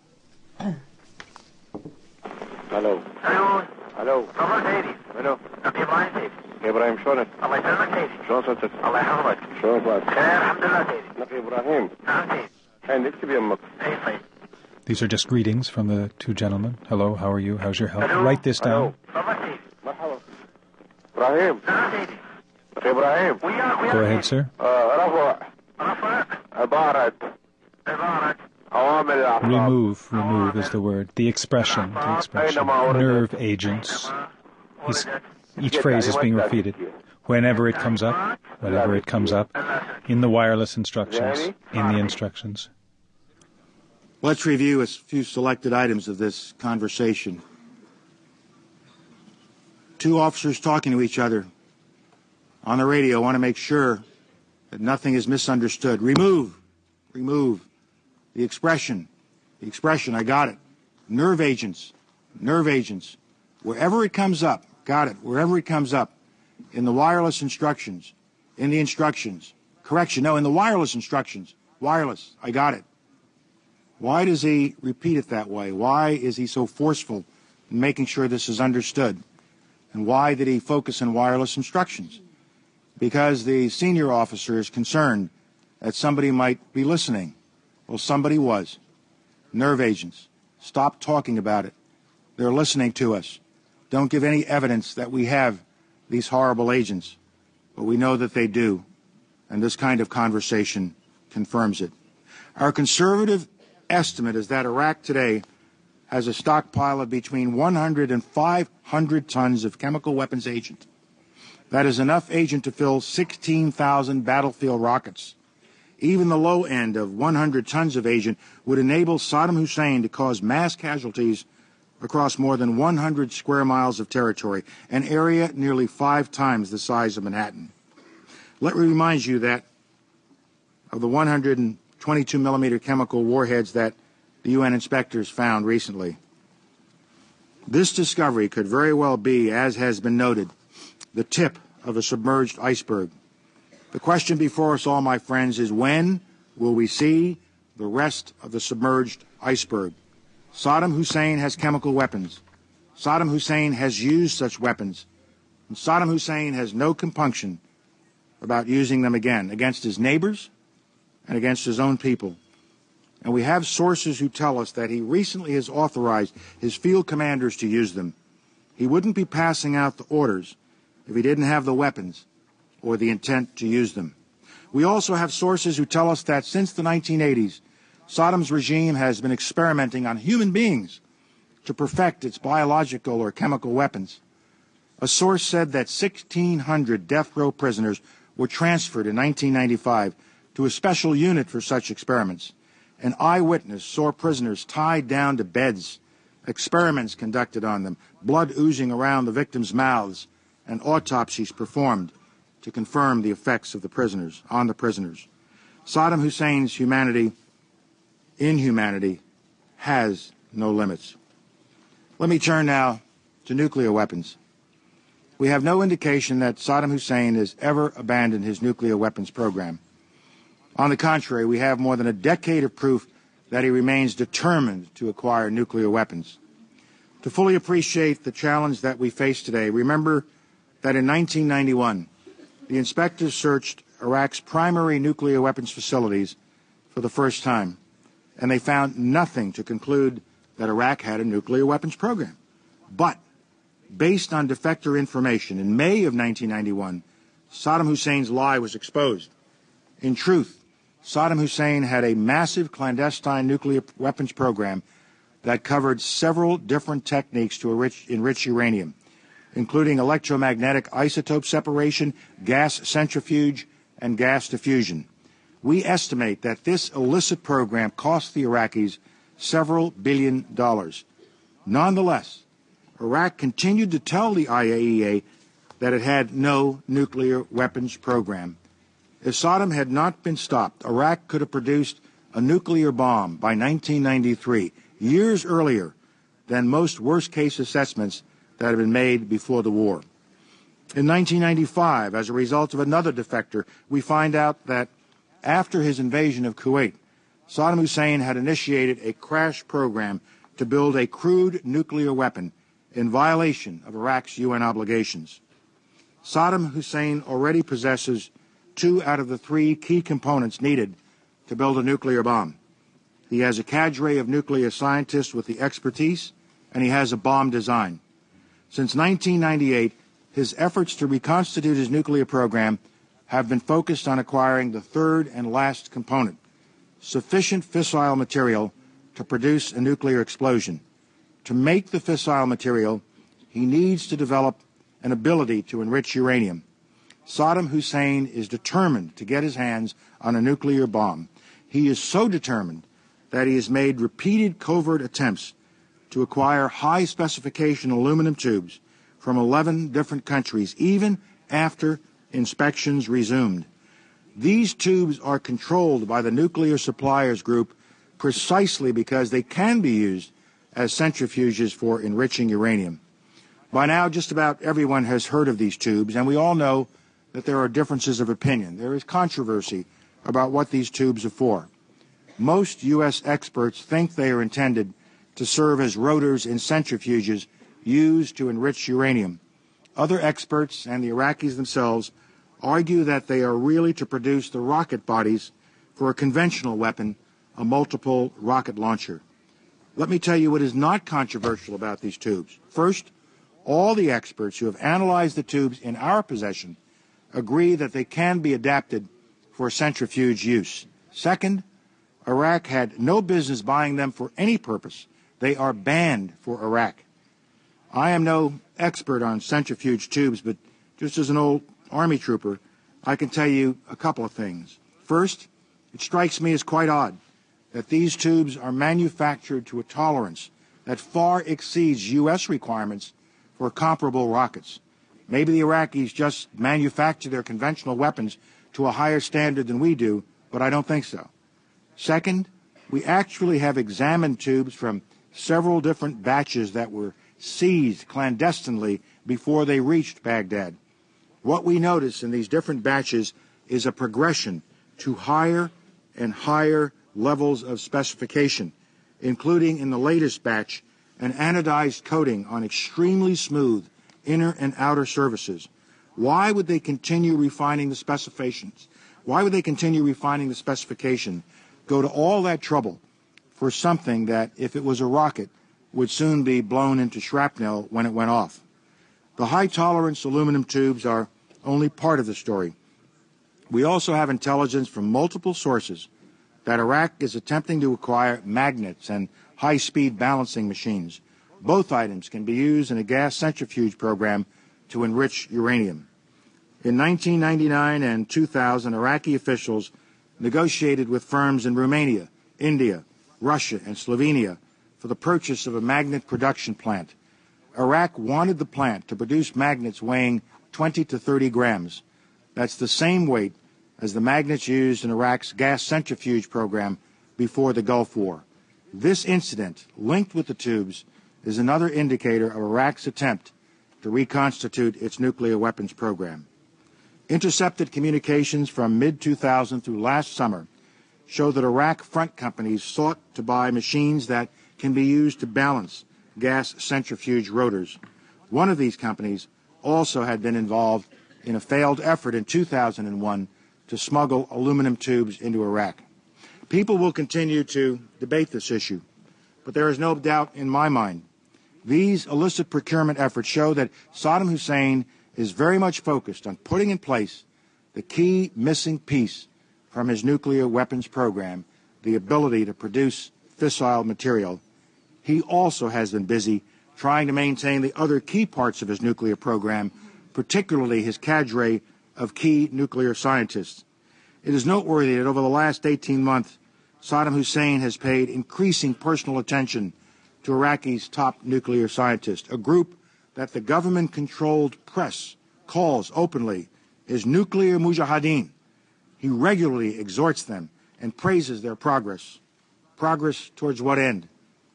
Speaker 10: Hello.
Speaker 13: Hello.
Speaker 10: الو
Speaker 13: خبر سيدي
Speaker 10: الو
Speaker 13: اخي ابراهيم سيدي
Speaker 10: يا ابراهيم شلونك؟
Speaker 13: الله يسلمك سيدي
Speaker 10: شلون صوتك؟
Speaker 13: الله يحفظك
Speaker 10: شلون بعد؟
Speaker 13: خير الحمد لله سيدي
Speaker 10: نقي ابراهيم
Speaker 13: نعم سيدي
Speaker 10: الحين اكتب يمك
Speaker 13: اي طيب.
Speaker 2: These are just greetings from the two gentlemen. Hello, how are you? How's your health?
Speaker 13: Hello.
Speaker 2: Write this down.
Speaker 13: تفضل سيدي.
Speaker 10: مرحبا ابراهيم
Speaker 13: نعم سيدي.
Speaker 10: نقي ابراهيم
Speaker 13: وياك وياك
Speaker 2: Go ahead, sir.
Speaker 10: آه رفع
Speaker 13: رفع
Speaker 10: عبارة
Speaker 13: عبارة
Speaker 10: عوامل الاعصاب
Speaker 2: Remove, remove is the word. The expression, the expression. Nerve agents. Is, each phrase is being repeated. Whenever it comes up, whenever it comes up, in the wireless instructions, in the instructions.
Speaker 9: Let's review a few selected items of this conversation. Two officers talking to each other on the radio want to make sure that nothing is misunderstood. Remove, remove. The expression, the expression, I got it. Nerve agents, nerve agents. Wherever it comes up, got it, wherever it comes up, in the wireless instructions, in the instructions. Correction, no, in the wireless instructions. Wireless, I got it. Why does he repeat it that way? Why is he so forceful in making sure this is understood? And why did he focus on wireless instructions? Because the senior officer is concerned that somebody might be listening. Well, somebody was. Nerve agents. Stop talking about it. They're listening to us. Don't give any evidence that we have these horrible agents. But we know that they do. And this kind of conversation confirms it. Our conservative estimate is that Iraq today has a stockpile of between one hundred and five hundred tons of chemical weapons agent. That is enough agent to fill sixteen thousand battlefield rockets. Even the low end of one hundred tons of agent would enable Saddam Hussein to cause mass casualties across more than one hundred square miles of territory, an area nearly five times the size of Manhattan. Let me remind you that of the one hundred twenty-two millimeter chemical warheads that the U N inspectors found recently, this discovery could very well be, as has been noted, the tip of a submerged iceberg. The question before us all, my friends, is when will we see the rest of the submerged iceberg? Saddam Hussein has chemical weapons. Saddam Hussein has used such weapons. And Saddam Hussein has no compunction about using them again against his neighbors and against his own people. And we have sources who tell us that he recently has authorized his field commanders to use them. He wouldn't be passing out the orders if he didn't have the weapons or the intent to use them. We also have sources who tell us that since the nineteen eighties, Saddam's regime has been experimenting on human beings to perfect its biological or chemical weapons. A source said that sixteen hundred death row prisoners were transferred in nineteen ninety-five to a special unit for such experiments. An eyewitness saw prisoners tied down to beds, experiments conducted on them, blood oozing around the victims' mouths, and autopsies performed to confirm the effects of the prisoners on the prisoners. Saddam Hussein's humanity, inhumanity, has no limits. Let me turn now to nuclear weapons. We have no indication that Saddam Hussein has ever abandoned his nuclear weapons program. On the contrary, we have more than a decade of proof that he remains determined to acquire nuclear weapons. To fully appreciate the challenge that we face today, remember that in nineteen ninety-one, the inspectors searched Iraq's primary nuclear weapons facilities for the first time, and they found nothing to conclude that Iraq had a nuclear weapons program. But, based on defector information, in May of nineteen ninety-one, Saddam Hussein's lie was exposed. In truth, Saddam Hussein had a massive clandestine nuclear weapons program that covered several different techniques to enrich, enrich uranium, including electromagnetic isotope separation, gas centrifuge, and gas diffusion. We estimate that this illicit program cost the Iraqis several billion dollars. Nonetheless, Iraq continued to tell the I A E A that it had no nuclear weapons program. If Saddam had not been stopped, Iraq could have produced a nuclear bomb by nineteen ninety-three, years earlier than most worst-case assessments that had been made before the war. In nineteen ninety-five, as a result of another defector, we find out that after his invasion of Kuwait, Saddam Hussein had initiated a crash program to build a crude nuclear weapon in violation of Iraq's U N obligations. Saddam Hussein already possesses two out of the three key components needed to build a nuclear bomb. He has a cadre of nuclear scientists with the expertise, and he has a bomb design. Since nineteen ninety-eight, his efforts to reconstitute his nuclear program have been focused on acquiring the third and last component, sufficient fissile material to produce a nuclear explosion. To make the fissile material, he needs to develop an ability to enrich uranium. Saddam Hussein is determined to get his hands on a nuclear bomb. He is so determined that he has made repeated covert attempts to acquire high-specification aluminum tubes from eleven different countries, even after inspections resumed. These tubes are controlled by the Nuclear Suppliers Group precisely because they can be used as centrifuges for enriching uranium. By now, just about everyone has heard of these tubes, and we all know that there are differences of opinion. There is controversy about what these tubes are for. Most U S experts think they are intended to serve as rotors in centrifuges used to enrich uranium. Other experts and the Iraqis themselves argue that they are really to produce the rocket bodies for a conventional weapon, a multiple rocket launcher. Let me tell you what is not controversial about these tubes. First, all the experts who have analyzed the tubes in our possession agree that they can be adapted for centrifuge use. Second, Iraq had no business buying them for any purpose. They are banned for Iraq. I am no expert on centrifuge tubes, but just as an old Army trooper, I can tell you a couple of things. First, it strikes me as quite odd that these tubes are manufactured to a tolerance that far exceeds U S requirements for comparable rockets. Maybe the Iraqis just manufacture their conventional weapons to a higher standard than we do, but I don't think so. Second, we actually have examined tubes from several different batches that were seized clandestinely before they reached Baghdad. What we notice in these different batches is a progression to higher and higher levels of specification, including in the latest batch an anodized coating on extremely smooth inner and outer surfaces. Why would they continue refining the specifications? Why would they continue refining the specification, go to all that trouble for something that, if it was a rocket, would soon be blown into shrapnel when it went off? The high-tolerance aluminum tubes are only part of the story. We also have intelligence from multiple sources that Iraq is attempting to acquire magnets and high-speed balancing machines. Both items can be used in a gas centrifuge program to enrich uranium. In nineteen ninety-nine and two thousand, Iraqi officials negotiated with firms in Romania, India, Russia, and Slovenia for the purchase of a magnet production plant. Iraq wanted the plant to produce magnets weighing twenty to thirty grams. That's the same weight as the magnets used in Iraq's gas centrifuge program before the Gulf War. This incident, linked with the tubes, is another indicator of Iraq's attempt to reconstitute its nuclear weapons program. Intercepted communications from mid two thousand through last summer show that Iraq front companies sought to buy machines that can be used to balance gas centrifuge rotors. One of these companies also had been involved in a failed effort in two thousand one to smuggle aluminum tubes into Iraq. People will continue to debate this issue, but there is no doubt in my mind these illicit procurement efforts show that Saddam Hussein is very much focused on putting in place the key missing piece from his nuclear weapons program, the ability to produce fissile material. He also has been busy trying to maintain the other key parts of his nuclear program, particularly his cadre of key nuclear scientists. It is noteworthy that over the last eighteen months, Saddam Hussein has paid increasing personal attention to Iraqi's top nuclear scientists, a group that the government-controlled press calls openly his nuclear mujahideen. He regularly exhorts them and praises their progress. Progress towards what end?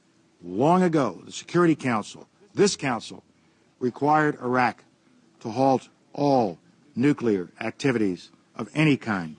Speaker 9: Long ago, the Security Council, this council, required Iraq to halt all nuclear activities of any kind.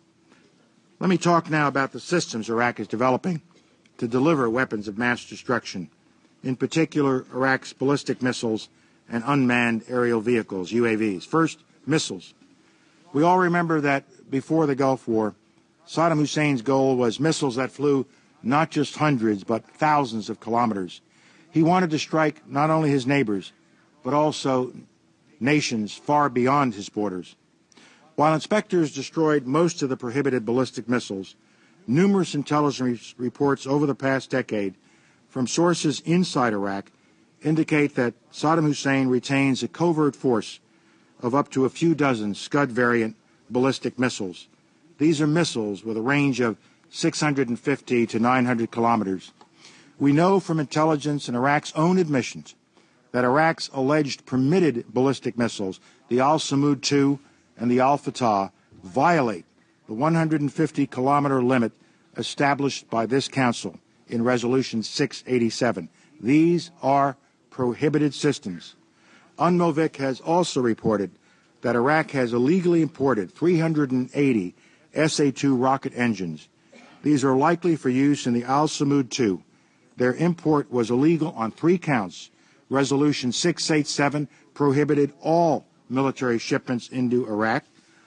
Speaker 9: Let me talk now about the systems Iraq is developing to deliver weapons of mass destruction, in particular Iraq's ballistic missiles and unmanned aerial vehicles, U A Vs. First, missiles. We all remember that before the Gulf War, Saddam Hussein's goal was missiles that flew not just hundreds but thousands of kilometers. He wanted to strike not only his neighbors, but also nations far beyond his borders. While inspectors destroyed most of the prohibited ballistic missiles, numerous intelligence reports over the past decade from sources inside Iraq indicate that Saddam Hussein retains a covert force of up to a few dozen Scud variant ballistic missiles. These are missiles with a range of six hundred fifty to nine hundred kilometers. We know from intelligence and Iraq's own admissions that Iraq's alleged permitted ballistic missiles, the Al-Samud two and the Al-Fatah, violate the one hundred fifty kilometer limit established by this council in Resolution six eighty-seven. These are prohibited systems. UNMOVIC has also reported that Iraq has illegally imported three hundred eighty S A two rocket engines. These are likely for use in the Al-Samud two. Their import was illegal on three counts. Resolution six eighty-seven prohibited all military shipments into Iraq.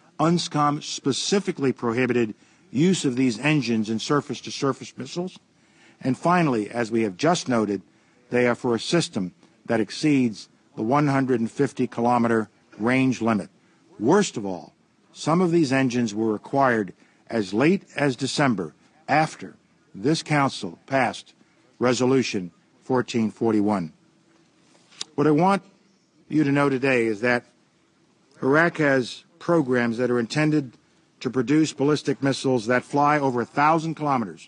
Speaker 9: UNSCOM specifically prohibited use of these engines in surface-to-surface missiles. And finally, as we have just noted, they are for a system that exceeds the one hundred fifty kilometer range limit. Worst of all, some of these engines were acquired as late as December after this Council passed Resolution fourteen forty-one. What I want you to know today is that Iraq has programs that are intended to produce ballistic missiles that fly over a thousand kilometers.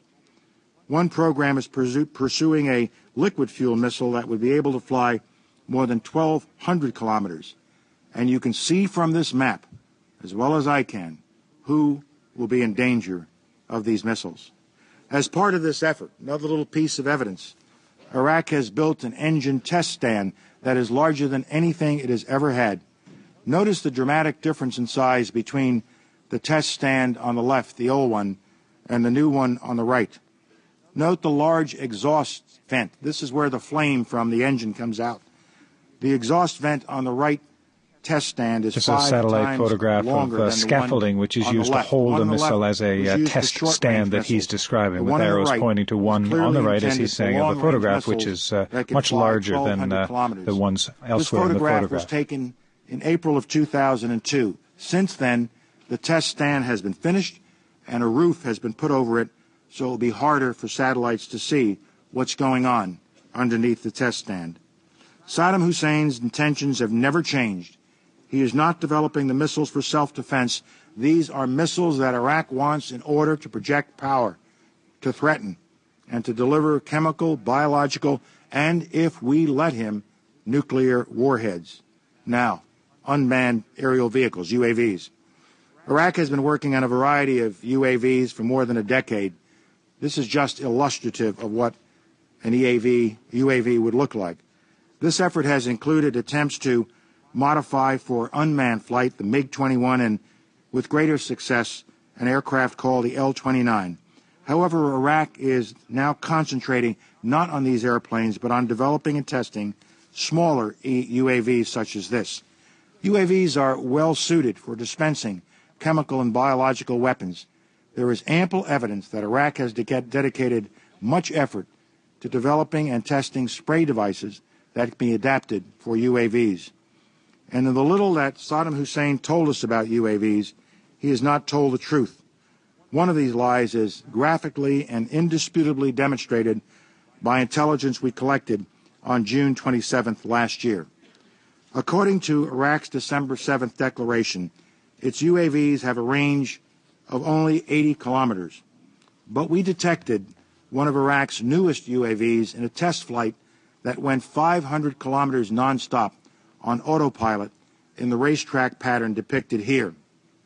Speaker 9: One program is pursu- pursuing a liquid fuel missile that would be able to fly more than twelve hundred kilometers. And you can see from this map, as well as I can, who will be in danger of these missiles. As part of this effort, another little piece of evidence, Iraq has built an engine test stand that is larger than anything it has ever had. Notice the dramatic difference in size between the test stand on the left, the old one, and the new one on the right. Note the large exhaust vent. This is where the flame from the engine comes out. The exhaust vent on the right test stand is
Speaker 2: Just
Speaker 9: five
Speaker 2: a satellite
Speaker 9: times
Speaker 2: photograph
Speaker 9: longer
Speaker 2: of uh,
Speaker 9: than the
Speaker 2: scaffolding,
Speaker 9: one
Speaker 2: which is
Speaker 9: on the
Speaker 2: used to
Speaker 9: left.
Speaker 2: hold
Speaker 9: One
Speaker 2: the
Speaker 9: on the
Speaker 2: missile
Speaker 9: left
Speaker 2: as a
Speaker 9: was
Speaker 2: uh,
Speaker 9: used for
Speaker 2: test
Speaker 9: short-range
Speaker 2: stand that he's
Speaker 9: missiles.
Speaker 2: describing,
Speaker 9: The
Speaker 2: with
Speaker 9: one on the
Speaker 2: arrows
Speaker 9: right
Speaker 2: pointing to one
Speaker 9: clearly
Speaker 2: on the right, as
Speaker 9: intended
Speaker 2: he's
Speaker 9: for
Speaker 2: saying, of the
Speaker 9: long-range
Speaker 2: photograph, which
Speaker 9: missiles
Speaker 2: is uh,
Speaker 9: that can
Speaker 2: much
Speaker 9: fly
Speaker 2: larger than
Speaker 9: twelve hundred
Speaker 2: uh,
Speaker 9: kilometers.
Speaker 2: the ones
Speaker 9: This
Speaker 2: elsewhere in the
Speaker 9: photograph
Speaker 2: photograph.
Speaker 9: was taken in April of two thousand two. Since then, the test stand has been finished and a roof has been put over it, so it will be harder for satellites to see what's going on underneath the test stand. Saddam Hussein's intentions have never changed. He is not developing the missiles for self-defense. These are missiles that Iraq wants in order to project power, to threaten, and to deliver chemical, biological, and, if we let him, nuclear warheads. Now, unmanned aerial vehicles, U A Vs. Iraq has been working on a variety of U A Vs for more than a decade. This is just illustrative of what an E A V, U A V would look like. This effort has included attempts to modify for unmanned flight the MiG twenty-one and, with greater success, an aircraft called the L twenty-nine. However, Iraq is now concentrating not on these airplanes, but on developing and testing smaller U A Vs such as this. U A Vs are well suited for dispensing chemical and biological weapons. There is ample evidence that Iraq has de- dedicated much effort to developing and testing spray devices that can be adapted for U A Vs. And in the little that Saddam Hussein told us about U A Vs, he has not told the truth. One of these lies is graphically and indisputably demonstrated by intelligence we collected on June twenty-seventh last year. According to Iraq's December seventh declaration, its U A Vs have a range of only eighty kilometers. But we detected one of Iraq's newest U A Vs in a test flight that went five hundred kilometers nonstop on autopilot in the racetrack pattern depicted here.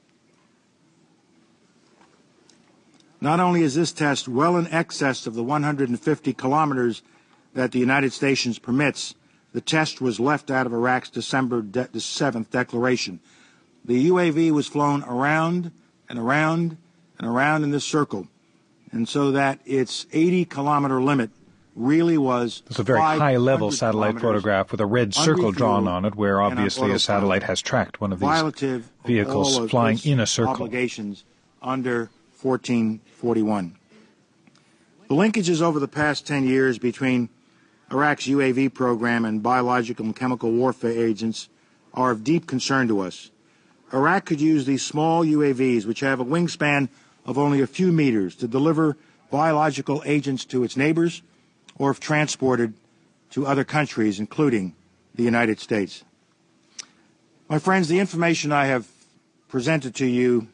Speaker 9: Not only is this test well in excess of the one hundred fifty kilometers that the United States permits, the test was left out of Iraq's December seventh declaration. The U A V was flown around and around and around in this circle, and so that its eighty kilometer limit really was
Speaker 2: It's a very high-level satellite photograph with a red circle drawn on it, where obviously a satellite has tracked one of these vehicles flying in a circle.
Speaker 9: Obligations under fourteen forty-one. The linkages over the past ten years between Iraq's U A V program and biological and chemical warfare agents are of deep concern to us. Iraq could use these small U A Vs, which have a wingspan of only a few meters, to deliver biological agents to its neighbors or if transported to other countries, including the United States. My friends, the information I have presented to you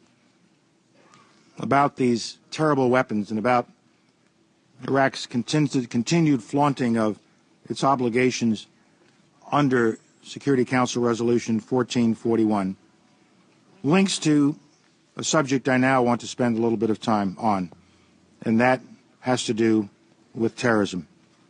Speaker 9: about these terrible weapons and about Iraq's continued flaunting of its obligations under Security Council Resolution fourteen forty-one links to a subject I now want to spend a little bit of time on, and that has to do with terrorism.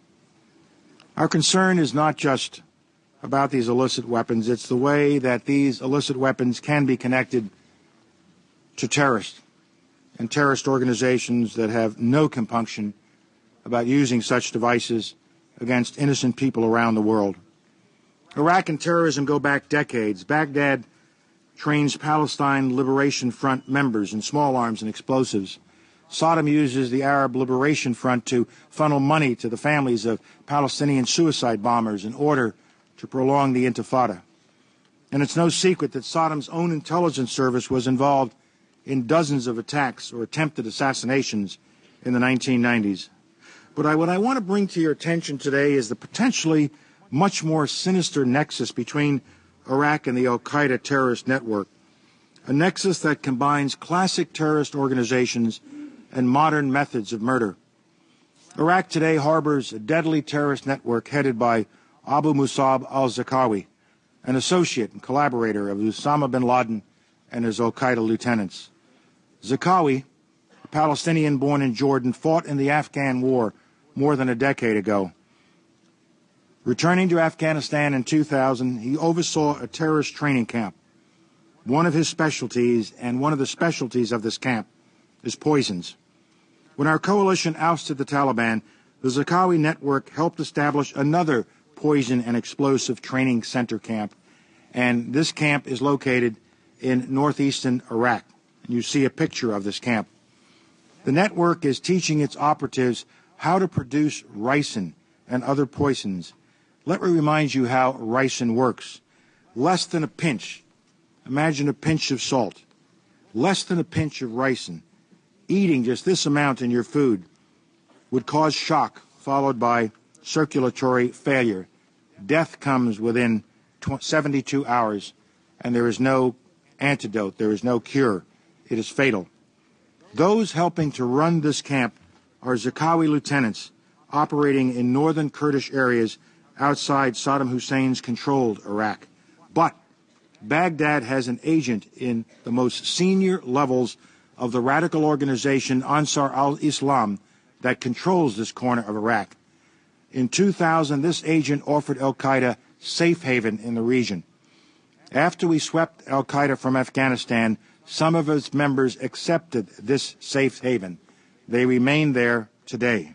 Speaker 9: Our concern is not just about these illicit weapons, it's the way that these illicit weapons can be connected to terrorists and terrorist organizations that have no compunction about using such devices against innocent people around the world. Iraq and terrorism go back decades. Baghdad trains Palestine Liberation Front members in small arms and explosives. Saddam uses the Arab Liberation Front to funnel money to the families of Palestinian suicide bombers in order to prolong the Intifada. And it's no secret that Saddam's own intelligence service was involved in dozens of attacks or attempted assassinations in the nineteen nineties. But I, what I want to bring to your attention today is the potentially much more sinister nexus between Iraq and the al-Qaeda terrorist network, a nexus that combines classic terrorist organizations and modern methods of murder. Iraq today harbors a deadly terrorist network headed by Abu Musab al-Zarqawi, an associate and collaborator of Osama bin Laden and his al-Qaeda lieutenants. Zarqawi, a Palestinian born in Jordan, fought in the Afghan war more than a decade ago. Returning to Afghanistan in two thousand, he oversaw a terrorist training camp. One of his specialties, and one of the specialties of this camp, is poisons. When our coalition ousted the Taliban, the Zarqawi network helped establish another poison and explosive training center camp, and this camp is located in northeastern Iraq. You see a picture of this camp. The network is teaching its operatives how to produce ricin and other poisons. Let me remind you how ricin works. Less than a pinch. Imagine a pinch of salt. Less than a pinch of ricin. Eating just this amount in your food would cause shock, followed by circulatory failure. Death comes within seventy-two hours, and there is no antidote. There is no cure. It is fatal. Those helping to run this camp are Zarqawi lieutenants operating in northern Kurdish areas outside Saddam Hussein's controlled Iraq. But Baghdad has an agent in the most senior levels of the radical organization Ansar al-Islam that controls this corner of Iraq. In two thousand, this agent offered al-Qaeda safe haven in the region. After we swept al-Qaeda from Afghanistan, some of its members accepted this safe haven. They remain there today.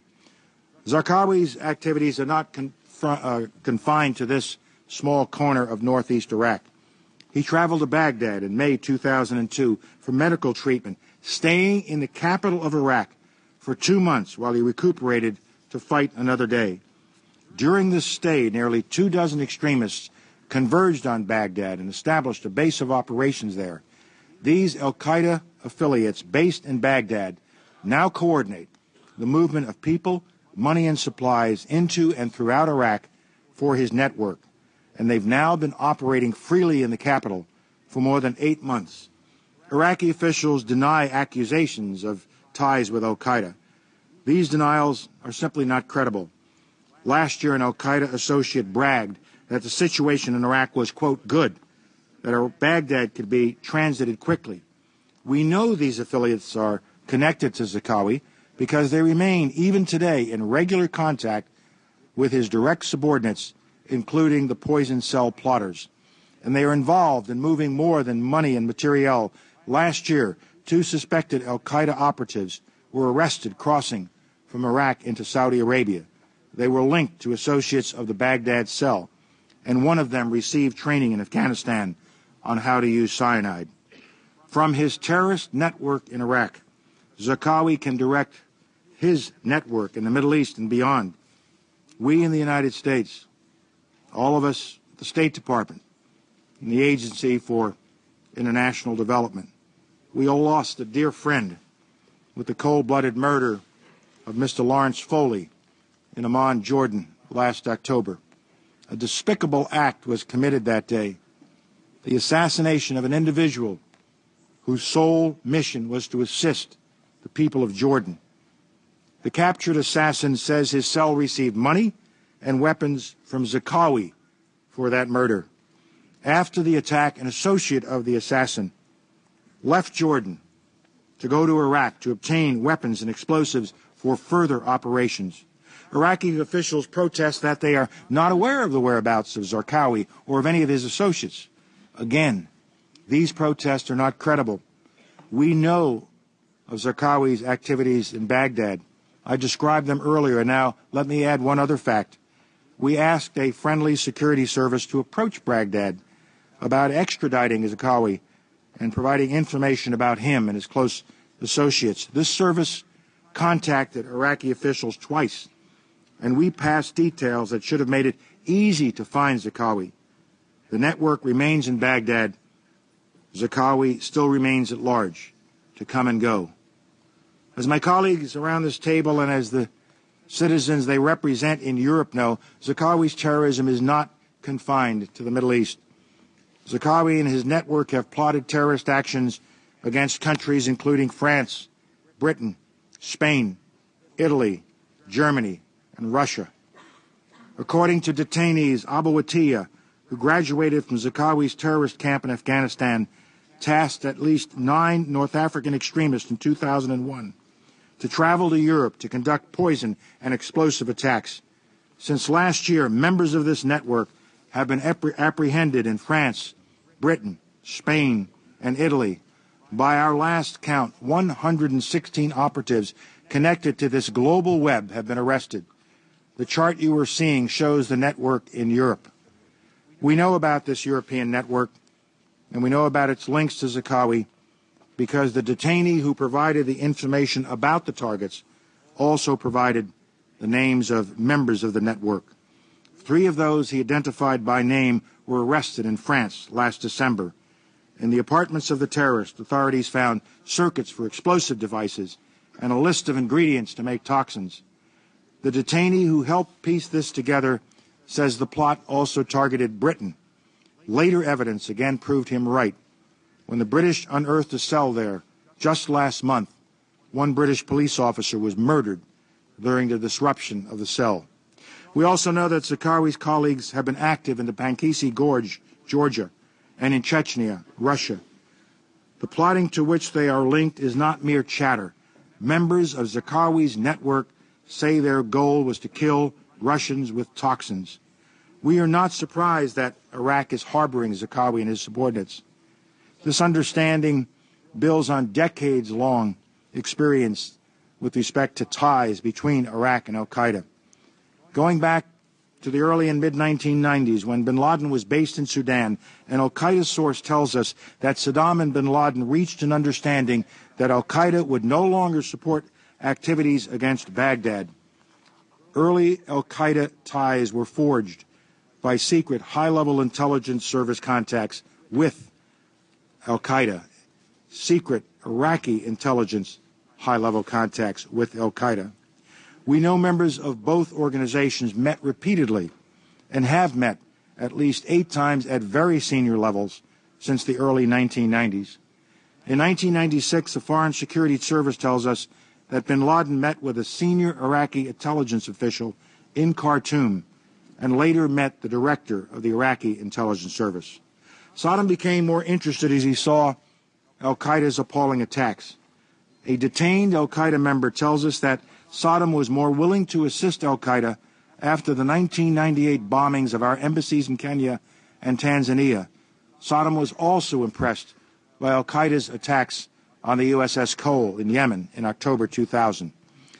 Speaker 9: Zarqawi's activities are not con uh, confined to this small corner of northeast Iraq. He traveled to Baghdad in May two thousand two for medical treatment, staying in the capital of Iraq for two months while he recuperated to fight another day. During this stay, nearly two dozen extremists converged on Baghdad and established a base of operations there. These al-Qaeda affiliates based in Baghdad now coordinate the movement of people, money, and supplies into and throughout Iraq for his network, and they've now been operating freely in the capital for more than eight months. Iraqi officials deny accusations of ties with al-Qaeda. These denials are simply not credible. Last year, an al-Qaeda associate bragged that the situation in Iraq was, quote, good, that Baghdad could be transited quickly. We know these affiliates are connected to Zarqawi because they remain, even today, in regular contact with his direct subordinates, including the poison cell plotters. And they are involved in moving more than money and materiel. Last year, two suspected al-Qaeda operatives were arrested crossing from Iraq into Saudi Arabia. They were linked to associates of the Baghdad cell, and one of them received training in Afghanistan on how to use cyanide. From his terrorist network in Iraq, Zarqawi can direct his network in the Middle East and beyond. We in the United States, all of us, the State Department, and the Agency for International Development, we all lost a dear friend with the cold-blooded murder of Mister Lawrence Foley in Amman, Jordan, last October. A despicable act was committed that day, the assassination of an individual whose sole mission was to assist the people of Jordan. The captured assassin says his cell received money and weapons from Zarqawi for that murder. After the attack, an associate of the assassin left Jordan to go to Iraq to obtain weapons and explosives for further operations. Iraqi officials protest that they are not aware of the whereabouts of Zarqawi or of any of his associates. Again, these protests are not credible. We know of Zarqawi's activities in Baghdad. I described them earlier, and now let me add one other fact. We asked a friendly security service to approach Baghdad about extraditing Zarqawi and providing information about him and his close associates. This service contacted Iraqi officials twice, and we passed details that should have made it easy to find Zarqawi. The network remains in Baghdad. Zarqawi still remains at large, to come and go. As my colleagues around this table and as the citizens they represent in Europe know, Zarqawi's terrorism is not confined to the Middle East. Zarqawi and his network have plotted terrorist actions against countries including France, Britain, Spain, Italy, Germany, and Russia. According to detainees, Abu Atiyah, who graduated from Zarqawi's terrorist camp in Afghanistan, tasked at least nine North African extremists in two thousand one to travel to Europe to conduct poison and explosive attacks. Since last year, members of this network have been appre- apprehended in France, Britain, Spain, and Italy. By our last count, one hundred sixteen operatives connected to this global web have been arrested. The chart you are seeing shows the network in Europe. We know about this European network, and we know about its links to Zarqawi because the detainee who provided the information about the targets also provided the names of members of the network. Three of those he identified by name were arrested in France last December. In the apartments of the terrorists, authorities found circuits for explosive devices and a list of ingredients to make toxins. The detainee who helped piece this together says the plot also targeted Britain. Later evidence again proved him right. When the British unearthed a cell there just last month, one British police officer was murdered during the disruption of the cell. We also know that Zarqawi's colleagues have been active in the Pankisi Gorge, Georgia, and in Chechnya, Russia. The plotting to which they are linked is not mere chatter. Members of Zarqawi's network say their goal was to kill Russians with toxins. We are not surprised that Iraq is harboring Zarqawi and his subordinates. This understanding builds on decades-long experience with respect to ties between Iraq and al-Qaeda. Going back to the early and mid nineteen nineties, when bin Laden was based in Sudan, an al-Qaeda source tells us that Saddam and bin Laden reached an understanding that al-Qaeda would no longer support activities against Baghdad. Early al-Qaeda ties were forged by secret high-level intelligence service contacts with al-Qaeda, secret Iraqi intelligence high-level contacts with al-Qaeda. We know members of both organizations met repeatedly and have met at least eight times at very senior levels since the early nineteen nineties. In nineteen ninety-six, the Foreign Security Service tells us that bin Laden met with a senior Iraqi intelligence official in Khartoum and later met the director of the Iraqi intelligence service. Saddam became more interested as he saw al-Qaeda's appalling attacks. A detained al-Qaeda member tells us that Saddam was more willing to assist al-Qaeda after the nineteen ninety-eight bombings of our embassies in Kenya and Tanzania. Saddam was also impressed by al-Qaeda's attacks on the U S S Cole in Yemen in October two thousand.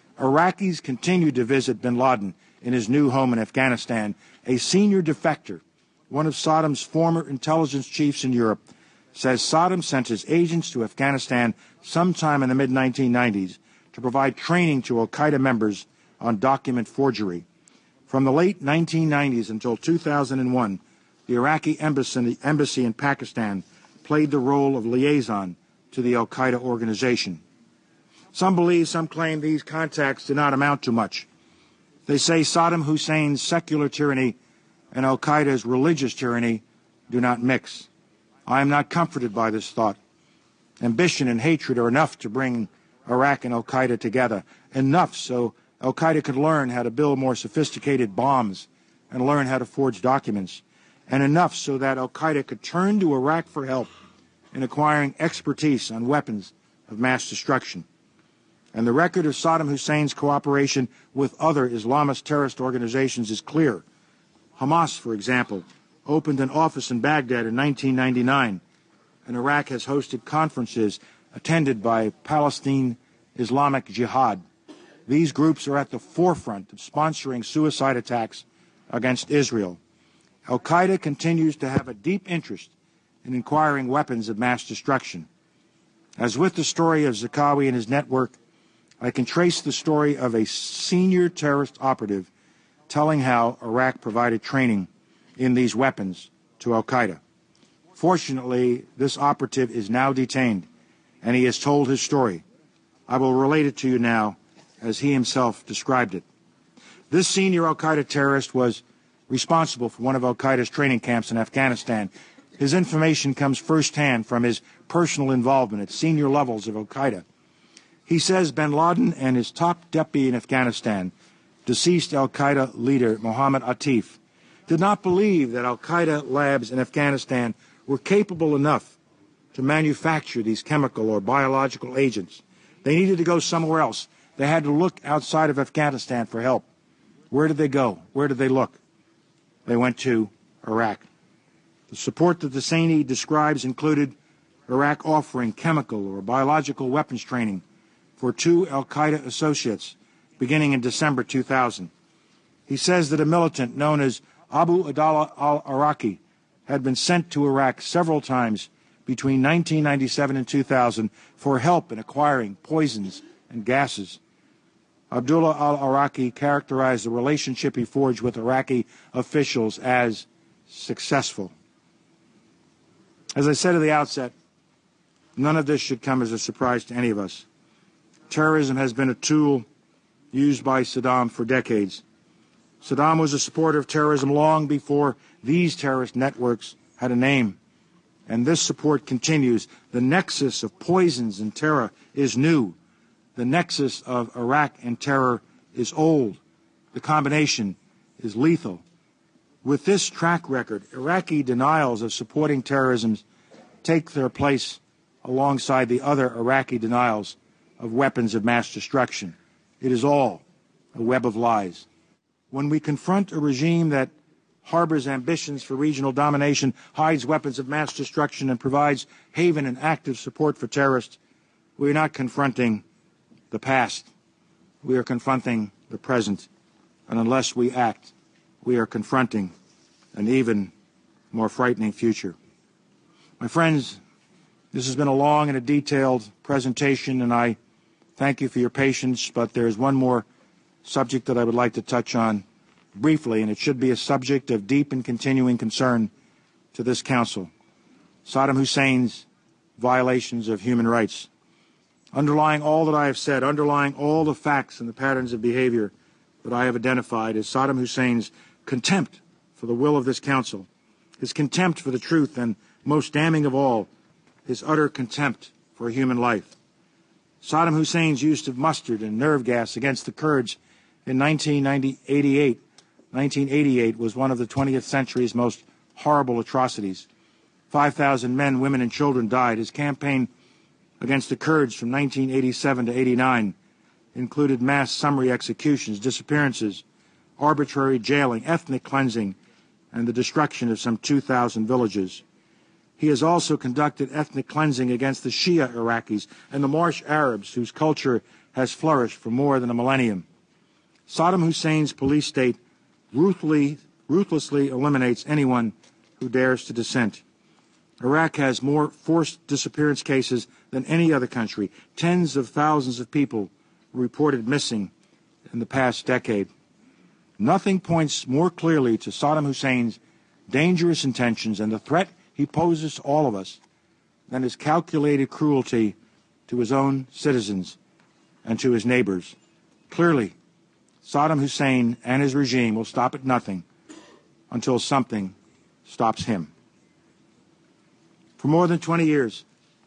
Speaker 9: Iraqis continued to visit bin Laden in his new home in Afghanistan. A senior defector, one of Saddam's former intelligence chiefs in Europe, says Saddam sent his agents to Afghanistan sometime in the mid nineteen nineties to provide training to al-Qaeda members on document forgery. From the late nineteen nineties until two thousand one, the Iraqi embassy, embassy in Pakistan played the role of liaison to the al-Qaeda organization. Some believe, some claim these contacts do not amount to much. They say Saddam Hussein's secular tyranny and al-Qaeda's religious tyranny do not mix. I am not comforted by this thought. Ambition and hatred are enough to bring Iraq and al-Qaeda together, enough so al-Qaeda could learn how to build more sophisticated bombs and learn how to forge documents, and enough so that al-Qaeda could turn to Iraq for help in acquiring expertise on weapons of mass destruction. And the record of Saddam Hussein's cooperation with other Islamist terrorist organizations is clear. Hamas, for example, opened an office in Baghdad in nineteen ninety-nine, and Iraq has hosted conferences attended by Palestine Islamic Jihad. These groups are at the forefront of sponsoring suicide attacks against Israel. Al-Qaeda continues to have a deep interest in acquiring weapons of mass destruction. As with the story of Zarqawi and his network, I can trace the story of a senior terrorist operative telling how Iraq provided training in these weapons to al-Qaeda. Fortunately, this operative is now detained, and he has told his story. I will relate it to you now as he himself described it. This senior al-Qaeda terrorist was responsible for one of al-Qaeda's training camps in Afghanistan. His information comes firsthand from his personal involvement at senior levels of al-Qaeda. He says bin Laden and his top deputy in Afghanistan, deceased al-Qaeda leader Mohammed Atif, did not believe that al-Qaeda labs in Afghanistan were capable enough to manufacture these chemical or biological agents. They needed to go somewhere else. They had to look outside of Afghanistan for help. Where did they go? Where did they look? They went to Iraq. The support that the Husseini describes included Iraq offering chemical or biological weapons training for two al-Qaeda associates beginning in December two thousand. He says that a militant known as Abu Abdallah al-Iraqi had been sent to Iraq several times between nineteen ninety-seven and two thousand for help in acquiring poisons and gases. Abdullah al-Iraqi characterized the relationship he forged with Iraqi officials as successful. As I said at the outset, none of this should come as a surprise to any of us. Terrorism has been a tool used by Saddam for decades. Saddam was a supporter of terrorism long before these terrorist networks had a name. And this support continues. The nexus of poisons and terror is new. The nexus of Iraq and terror is old. The combination is lethal. With this track record, Iraqi denials of supporting terrorism take their place alongside the other Iraqi denials of weapons of mass destruction. It is all a web of lies. When we confront a regime that harbors ambitions for regional domination, hides weapons of mass destruction, and provides haven and active support for terrorists, we are not confronting the past. We are confronting the present. And unless we act, we are confronting an even more frightening future. My friends, this has been a long and a detailed presentation, and I thank you for your patience, but there is one more subject that I would like to touch on briefly, and it should be a subject of deep and continuing concern to this Council: Saddam Hussein's violations of human rights. Underlying all that I have said, underlying all the facts and the patterns of behavior that I have identified, is Saddam Hussein's contempt for the will of this Council, his contempt for the truth, and, most damning of all, his utter contempt for human life. Saddam Hussein's use of mustard and nerve gas against the Kurds in nineteen eighty-eight was one of the twentieth century's most horrible atrocities. five thousand men, women, and children died. His campaign against the Kurds from nineteen eighty-seven to eighty-nine included mass summary executions, disappearances, arbitrary jailing, ethnic cleansing, and the destruction of some two thousand villages. He has also conducted ethnic cleansing against the Shia Iraqis and the Marsh Arabs, whose culture has flourished for more than a millennium. Saddam Hussein's police state ruthlessly, ruthlessly eliminates anyone who dares to dissent. Iraq has more forced disappearance cases than any other country. Tens of thousands of people were reported missing in the past decade. Nothing points more clearly to Saddam Hussein's dangerous intentions and the threat he poses to all of us than his calculated cruelty to his own citizens and to his neighbors. Clearly, Saddam Hussein and his regime will stop at nothing until something stops him. For more than twenty years,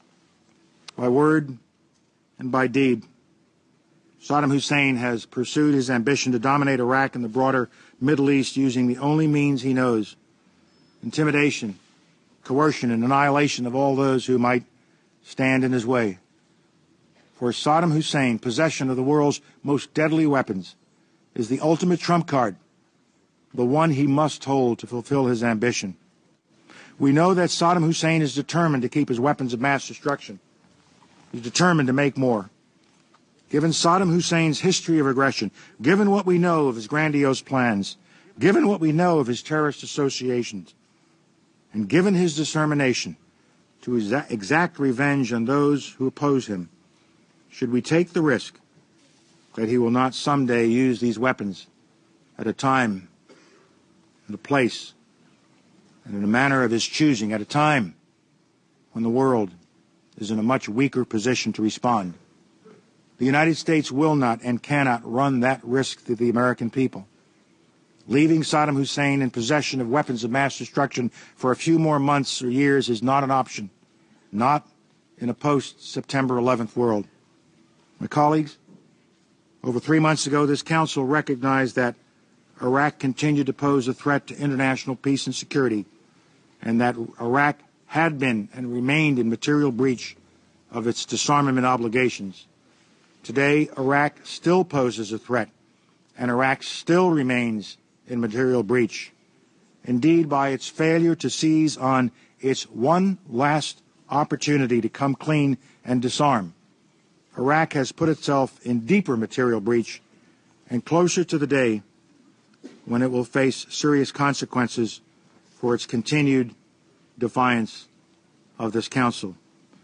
Speaker 9: by word and by deed, Saddam Hussein has pursued his ambition to dominate Iraq and the broader Middle East using the only means he knows: intimidation, coercion, and annihilation of all those who might stand in his way. For Saddam Hussein, possession of the world's most deadly weapons is the ultimate trump card, the one he must hold to fulfill his ambition. We know that Saddam Hussein is determined to keep his weapons of mass destruction. He's determined to make more. Given Saddam Hussein's history of aggression, given what we know of his grandiose plans, given what we know of his terrorist associations, and given his determination to exact revenge on those who oppose him, should we take the risk that he will not someday use these weapons at a time and a place and in a manner of his choosing, at a time when the world is in a much weaker position to respond? The United States will not and cannot run that risk to the American people. Leaving Saddam Hussein in possession of weapons of mass destruction for a few more months or years is not an option, not in a post-September eleventh world. My colleagues, over three months ago, this Council recognized that Iraq continued to pose a threat to international peace and security, and that Iraq had been and remained in material breach of its disarmament obligations. Today, Iraq still poses a threat, and Iraq still remains in material breach. Indeed, by its failure to seize on its one last opportunity to come clean and disarm, Iraq has put itself in deeper material breach and closer to the day when it will face serious consequences for its continued defiance of this Council.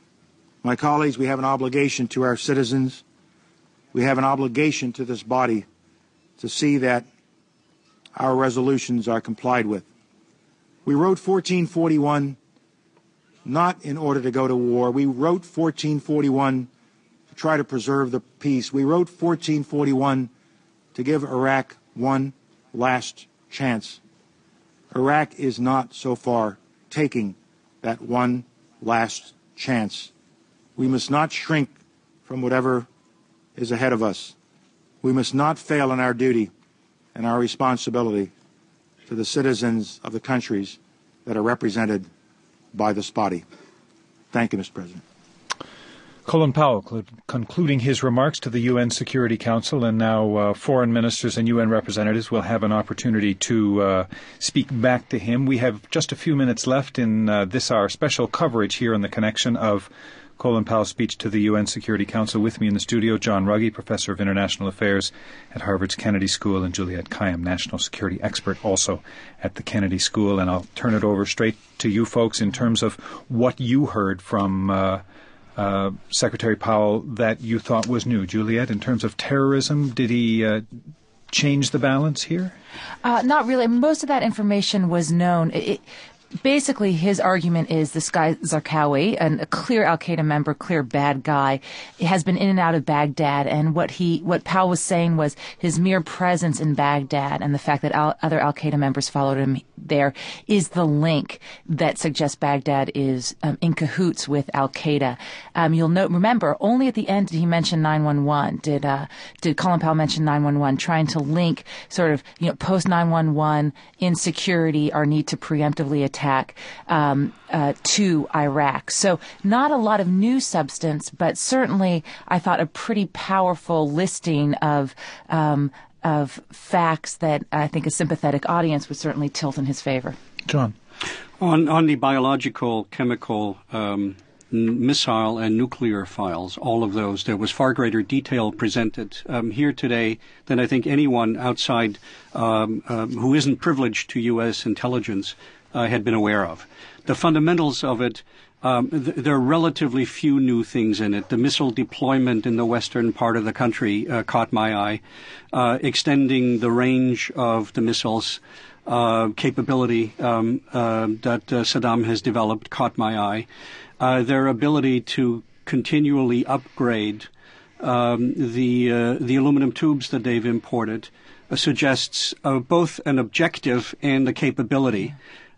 Speaker 9: My colleagues, we have an obligation to our citizens. We have an obligation to this body to see that our resolutions are complied with. We wrote fourteen forty-one not in order to go to war. We wrote fourteen forty-one to try to preserve the peace. We wrote fourteen forty-one to give Iraq one last chance. Iraq is not so far taking that one last chance. We must not shrink from whatever is ahead of us. We must not fail in our duty and our responsibility to the citizens of the countries that are represented by this body. Thank you, Mister President.
Speaker 2: Colin Powell cl- concluding his remarks to the U N Security Council, and now uh, foreign ministers and U N representatives will have an opportunity to uh, speak back to him. We have just a few minutes left in uh, this our special coverage here on the connection of Colin Powell's speech to the U N Security Council. With me in the studio, John Ruggie, Professor of International Affairs at Harvard's Kennedy School, and Juliette Kayyem, National Security Expert also at the Kennedy School. And I'll turn it over straight to you folks in terms of what you heard from uh, uh, Secretary Powell that you thought was new. Juliette, in terms of terrorism, did he uh, change the balance here?
Speaker 1: Uh, not really. Most of that information was known. It, it, Basically, his argument is this guy, Zarqawi, an, a clear al-Qaeda member, clear bad guy, has been in and out of Baghdad. And what he, what Powell was saying was his mere presence in Baghdad and the fact that al- other al-Qaeda members followed him there is the link that suggests Baghdad is um, in cahoots with al-Qaeda. Um, you'll note, remember, only at the end did he mention nine one one. Did uh, did Colin Powell mention nine one one, trying to link sort of, you know, post nine one one insecurity, our need to preemptively attack attack um, uh, to Iraq. So not a lot of new substance, but certainly I thought a pretty powerful listing of um, of facts that I think a sympathetic audience would certainly tilt in his favor.
Speaker 2: John.
Speaker 4: On, on the biological, chemical, um, n- missile and nuclear files, all of those, there was far greater detail presented um, here today than I think anyone outside um, um, who isn't privileged to U S intelligence Uh, had been aware of. The fundamentals of it, um, th- there are relatively few new things in it. The missile deployment in the western part of the country uh, caught my eye, uh, extending the range of the missiles uh, capability um, uh, that uh, Saddam has developed caught my eye. Uh, their ability to continually upgrade um, the uh, the aluminum tubes that they've imported uh, suggests uh, both an objective and a capability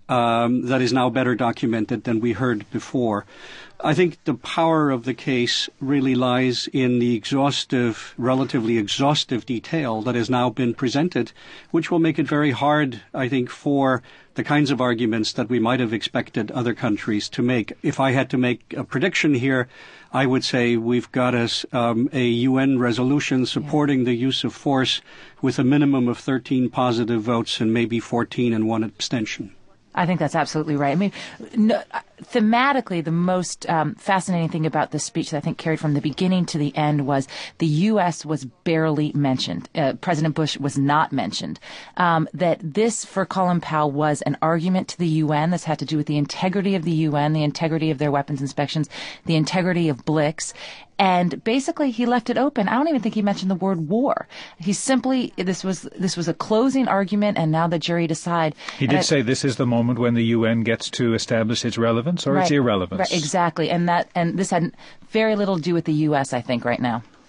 Speaker 4: Um, that is now better documented than we heard before. I think the power of the case really lies in the exhaustive, relatively exhaustive detail that has now been presented, which will make it very hard, I think, for the kinds of arguments that we might have expected other countries to make. If I had to make a prediction here, I would say we've got us um, a U N resolution supporting the use of force with a minimum of thirteen positive votes and maybe fourteen and one abstention.
Speaker 1: I think that's absolutely right. I mean, no, thematically, the most um, fascinating thing about this speech that I think carried from the beginning to the end was the U S was barely mentioned. Uh, President Bush was not mentioned. Um, that this, for Colin Powell, was an argument to the U N. This had to do with the integrity of the U N, the integrity of their weapons inspections, the integrity of B L I C S. And basically, he left it open. I don't even think he mentioned the word war. He simply, this was this was a closing argument, and now the jury decide.
Speaker 2: He did I, say this is the moment when the U N gets to establish its relevance or
Speaker 1: right,
Speaker 2: its irrelevance.
Speaker 1: Right, exactly. And that and this had very little to do with the U S, I think, right now.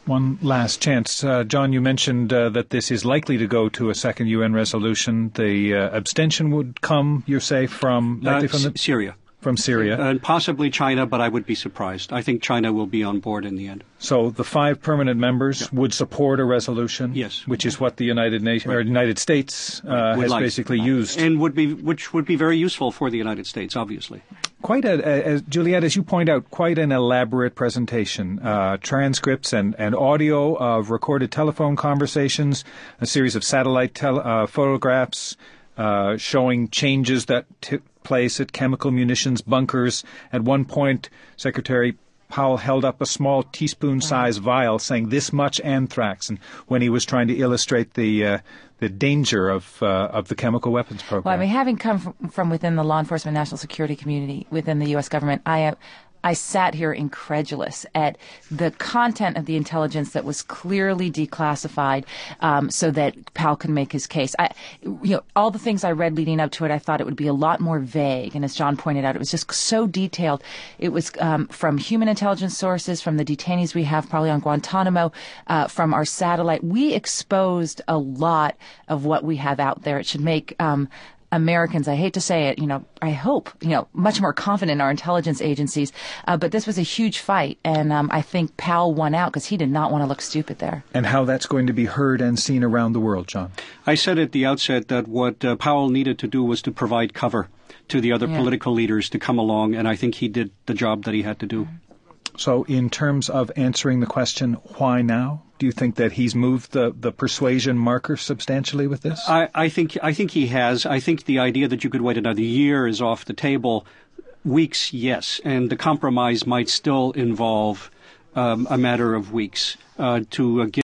Speaker 2: One last chance. Uh, John, you mentioned uh, that this is likely to go to a second U N resolution. The uh, abstention would come, you say, from, likely
Speaker 4: uh,
Speaker 2: from the,
Speaker 4: Syria.
Speaker 2: From Syria.
Speaker 4: And possibly China, but I would be surprised. I think China will be on board in the end.
Speaker 2: So the five permanent members
Speaker 4: yeah.
Speaker 2: would support a resolution?
Speaker 4: Yes.
Speaker 2: Which is what the United Nations or United States uh, has
Speaker 4: like.
Speaker 2: basically used.
Speaker 4: And would be, which would be very useful for the United States, obviously.
Speaker 2: Quite a, as Juliet, as you point out, quite an elaborate presentation. Uh, transcripts and, and audio of recorded telephone conversations, a series of satellite tel- uh, photographs uh, showing changes that took place at chemical munitions bunkers. At one point, Secretary Powell held up a small teaspoon-sized vial saying this much anthrax, and when he was trying to illustrate the uh, the danger of uh, of the chemical weapons program.
Speaker 1: Well, I mean, having come from, from within the law enforcement national security community within the U S government, I am. I sat here incredulous at the content of the intelligence that was clearly declassified, um, so that Powell could make his case. I, you know, all the things I read leading up to it, I thought it would be a lot more vague. And as John pointed out, it was just so detailed. It was um, from human intelligence sources, from the detainees we have probably on Guantanamo, uh, from our satellite. We exposed a lot of what we have out there. It should make um, Americans, I hate to say it, you know, I hope, you know, much more confident in our intelligence agencies. Uh, but this was a huge fight, and um, I think Powell won out because he did not want to look stupid there.
Speaker 2: And how that's going to be heard and seen around the world, John?
Speaker 4: I said at the outset that what uh, Powell needed to do was to provide cover to the other yeah. political leaders to come along, and I think he did the job that he had to do.
Speaker 2: So in terms of answering the question, why now? Do you think that he's moved the, the persuasion marker substantially with this?
Speaker 4: I, I think I think he has. I think the idea that you could wait another year is off the table. Weeks, yes, and the compromise might still involve um, a matter of weeks uh, to uh, give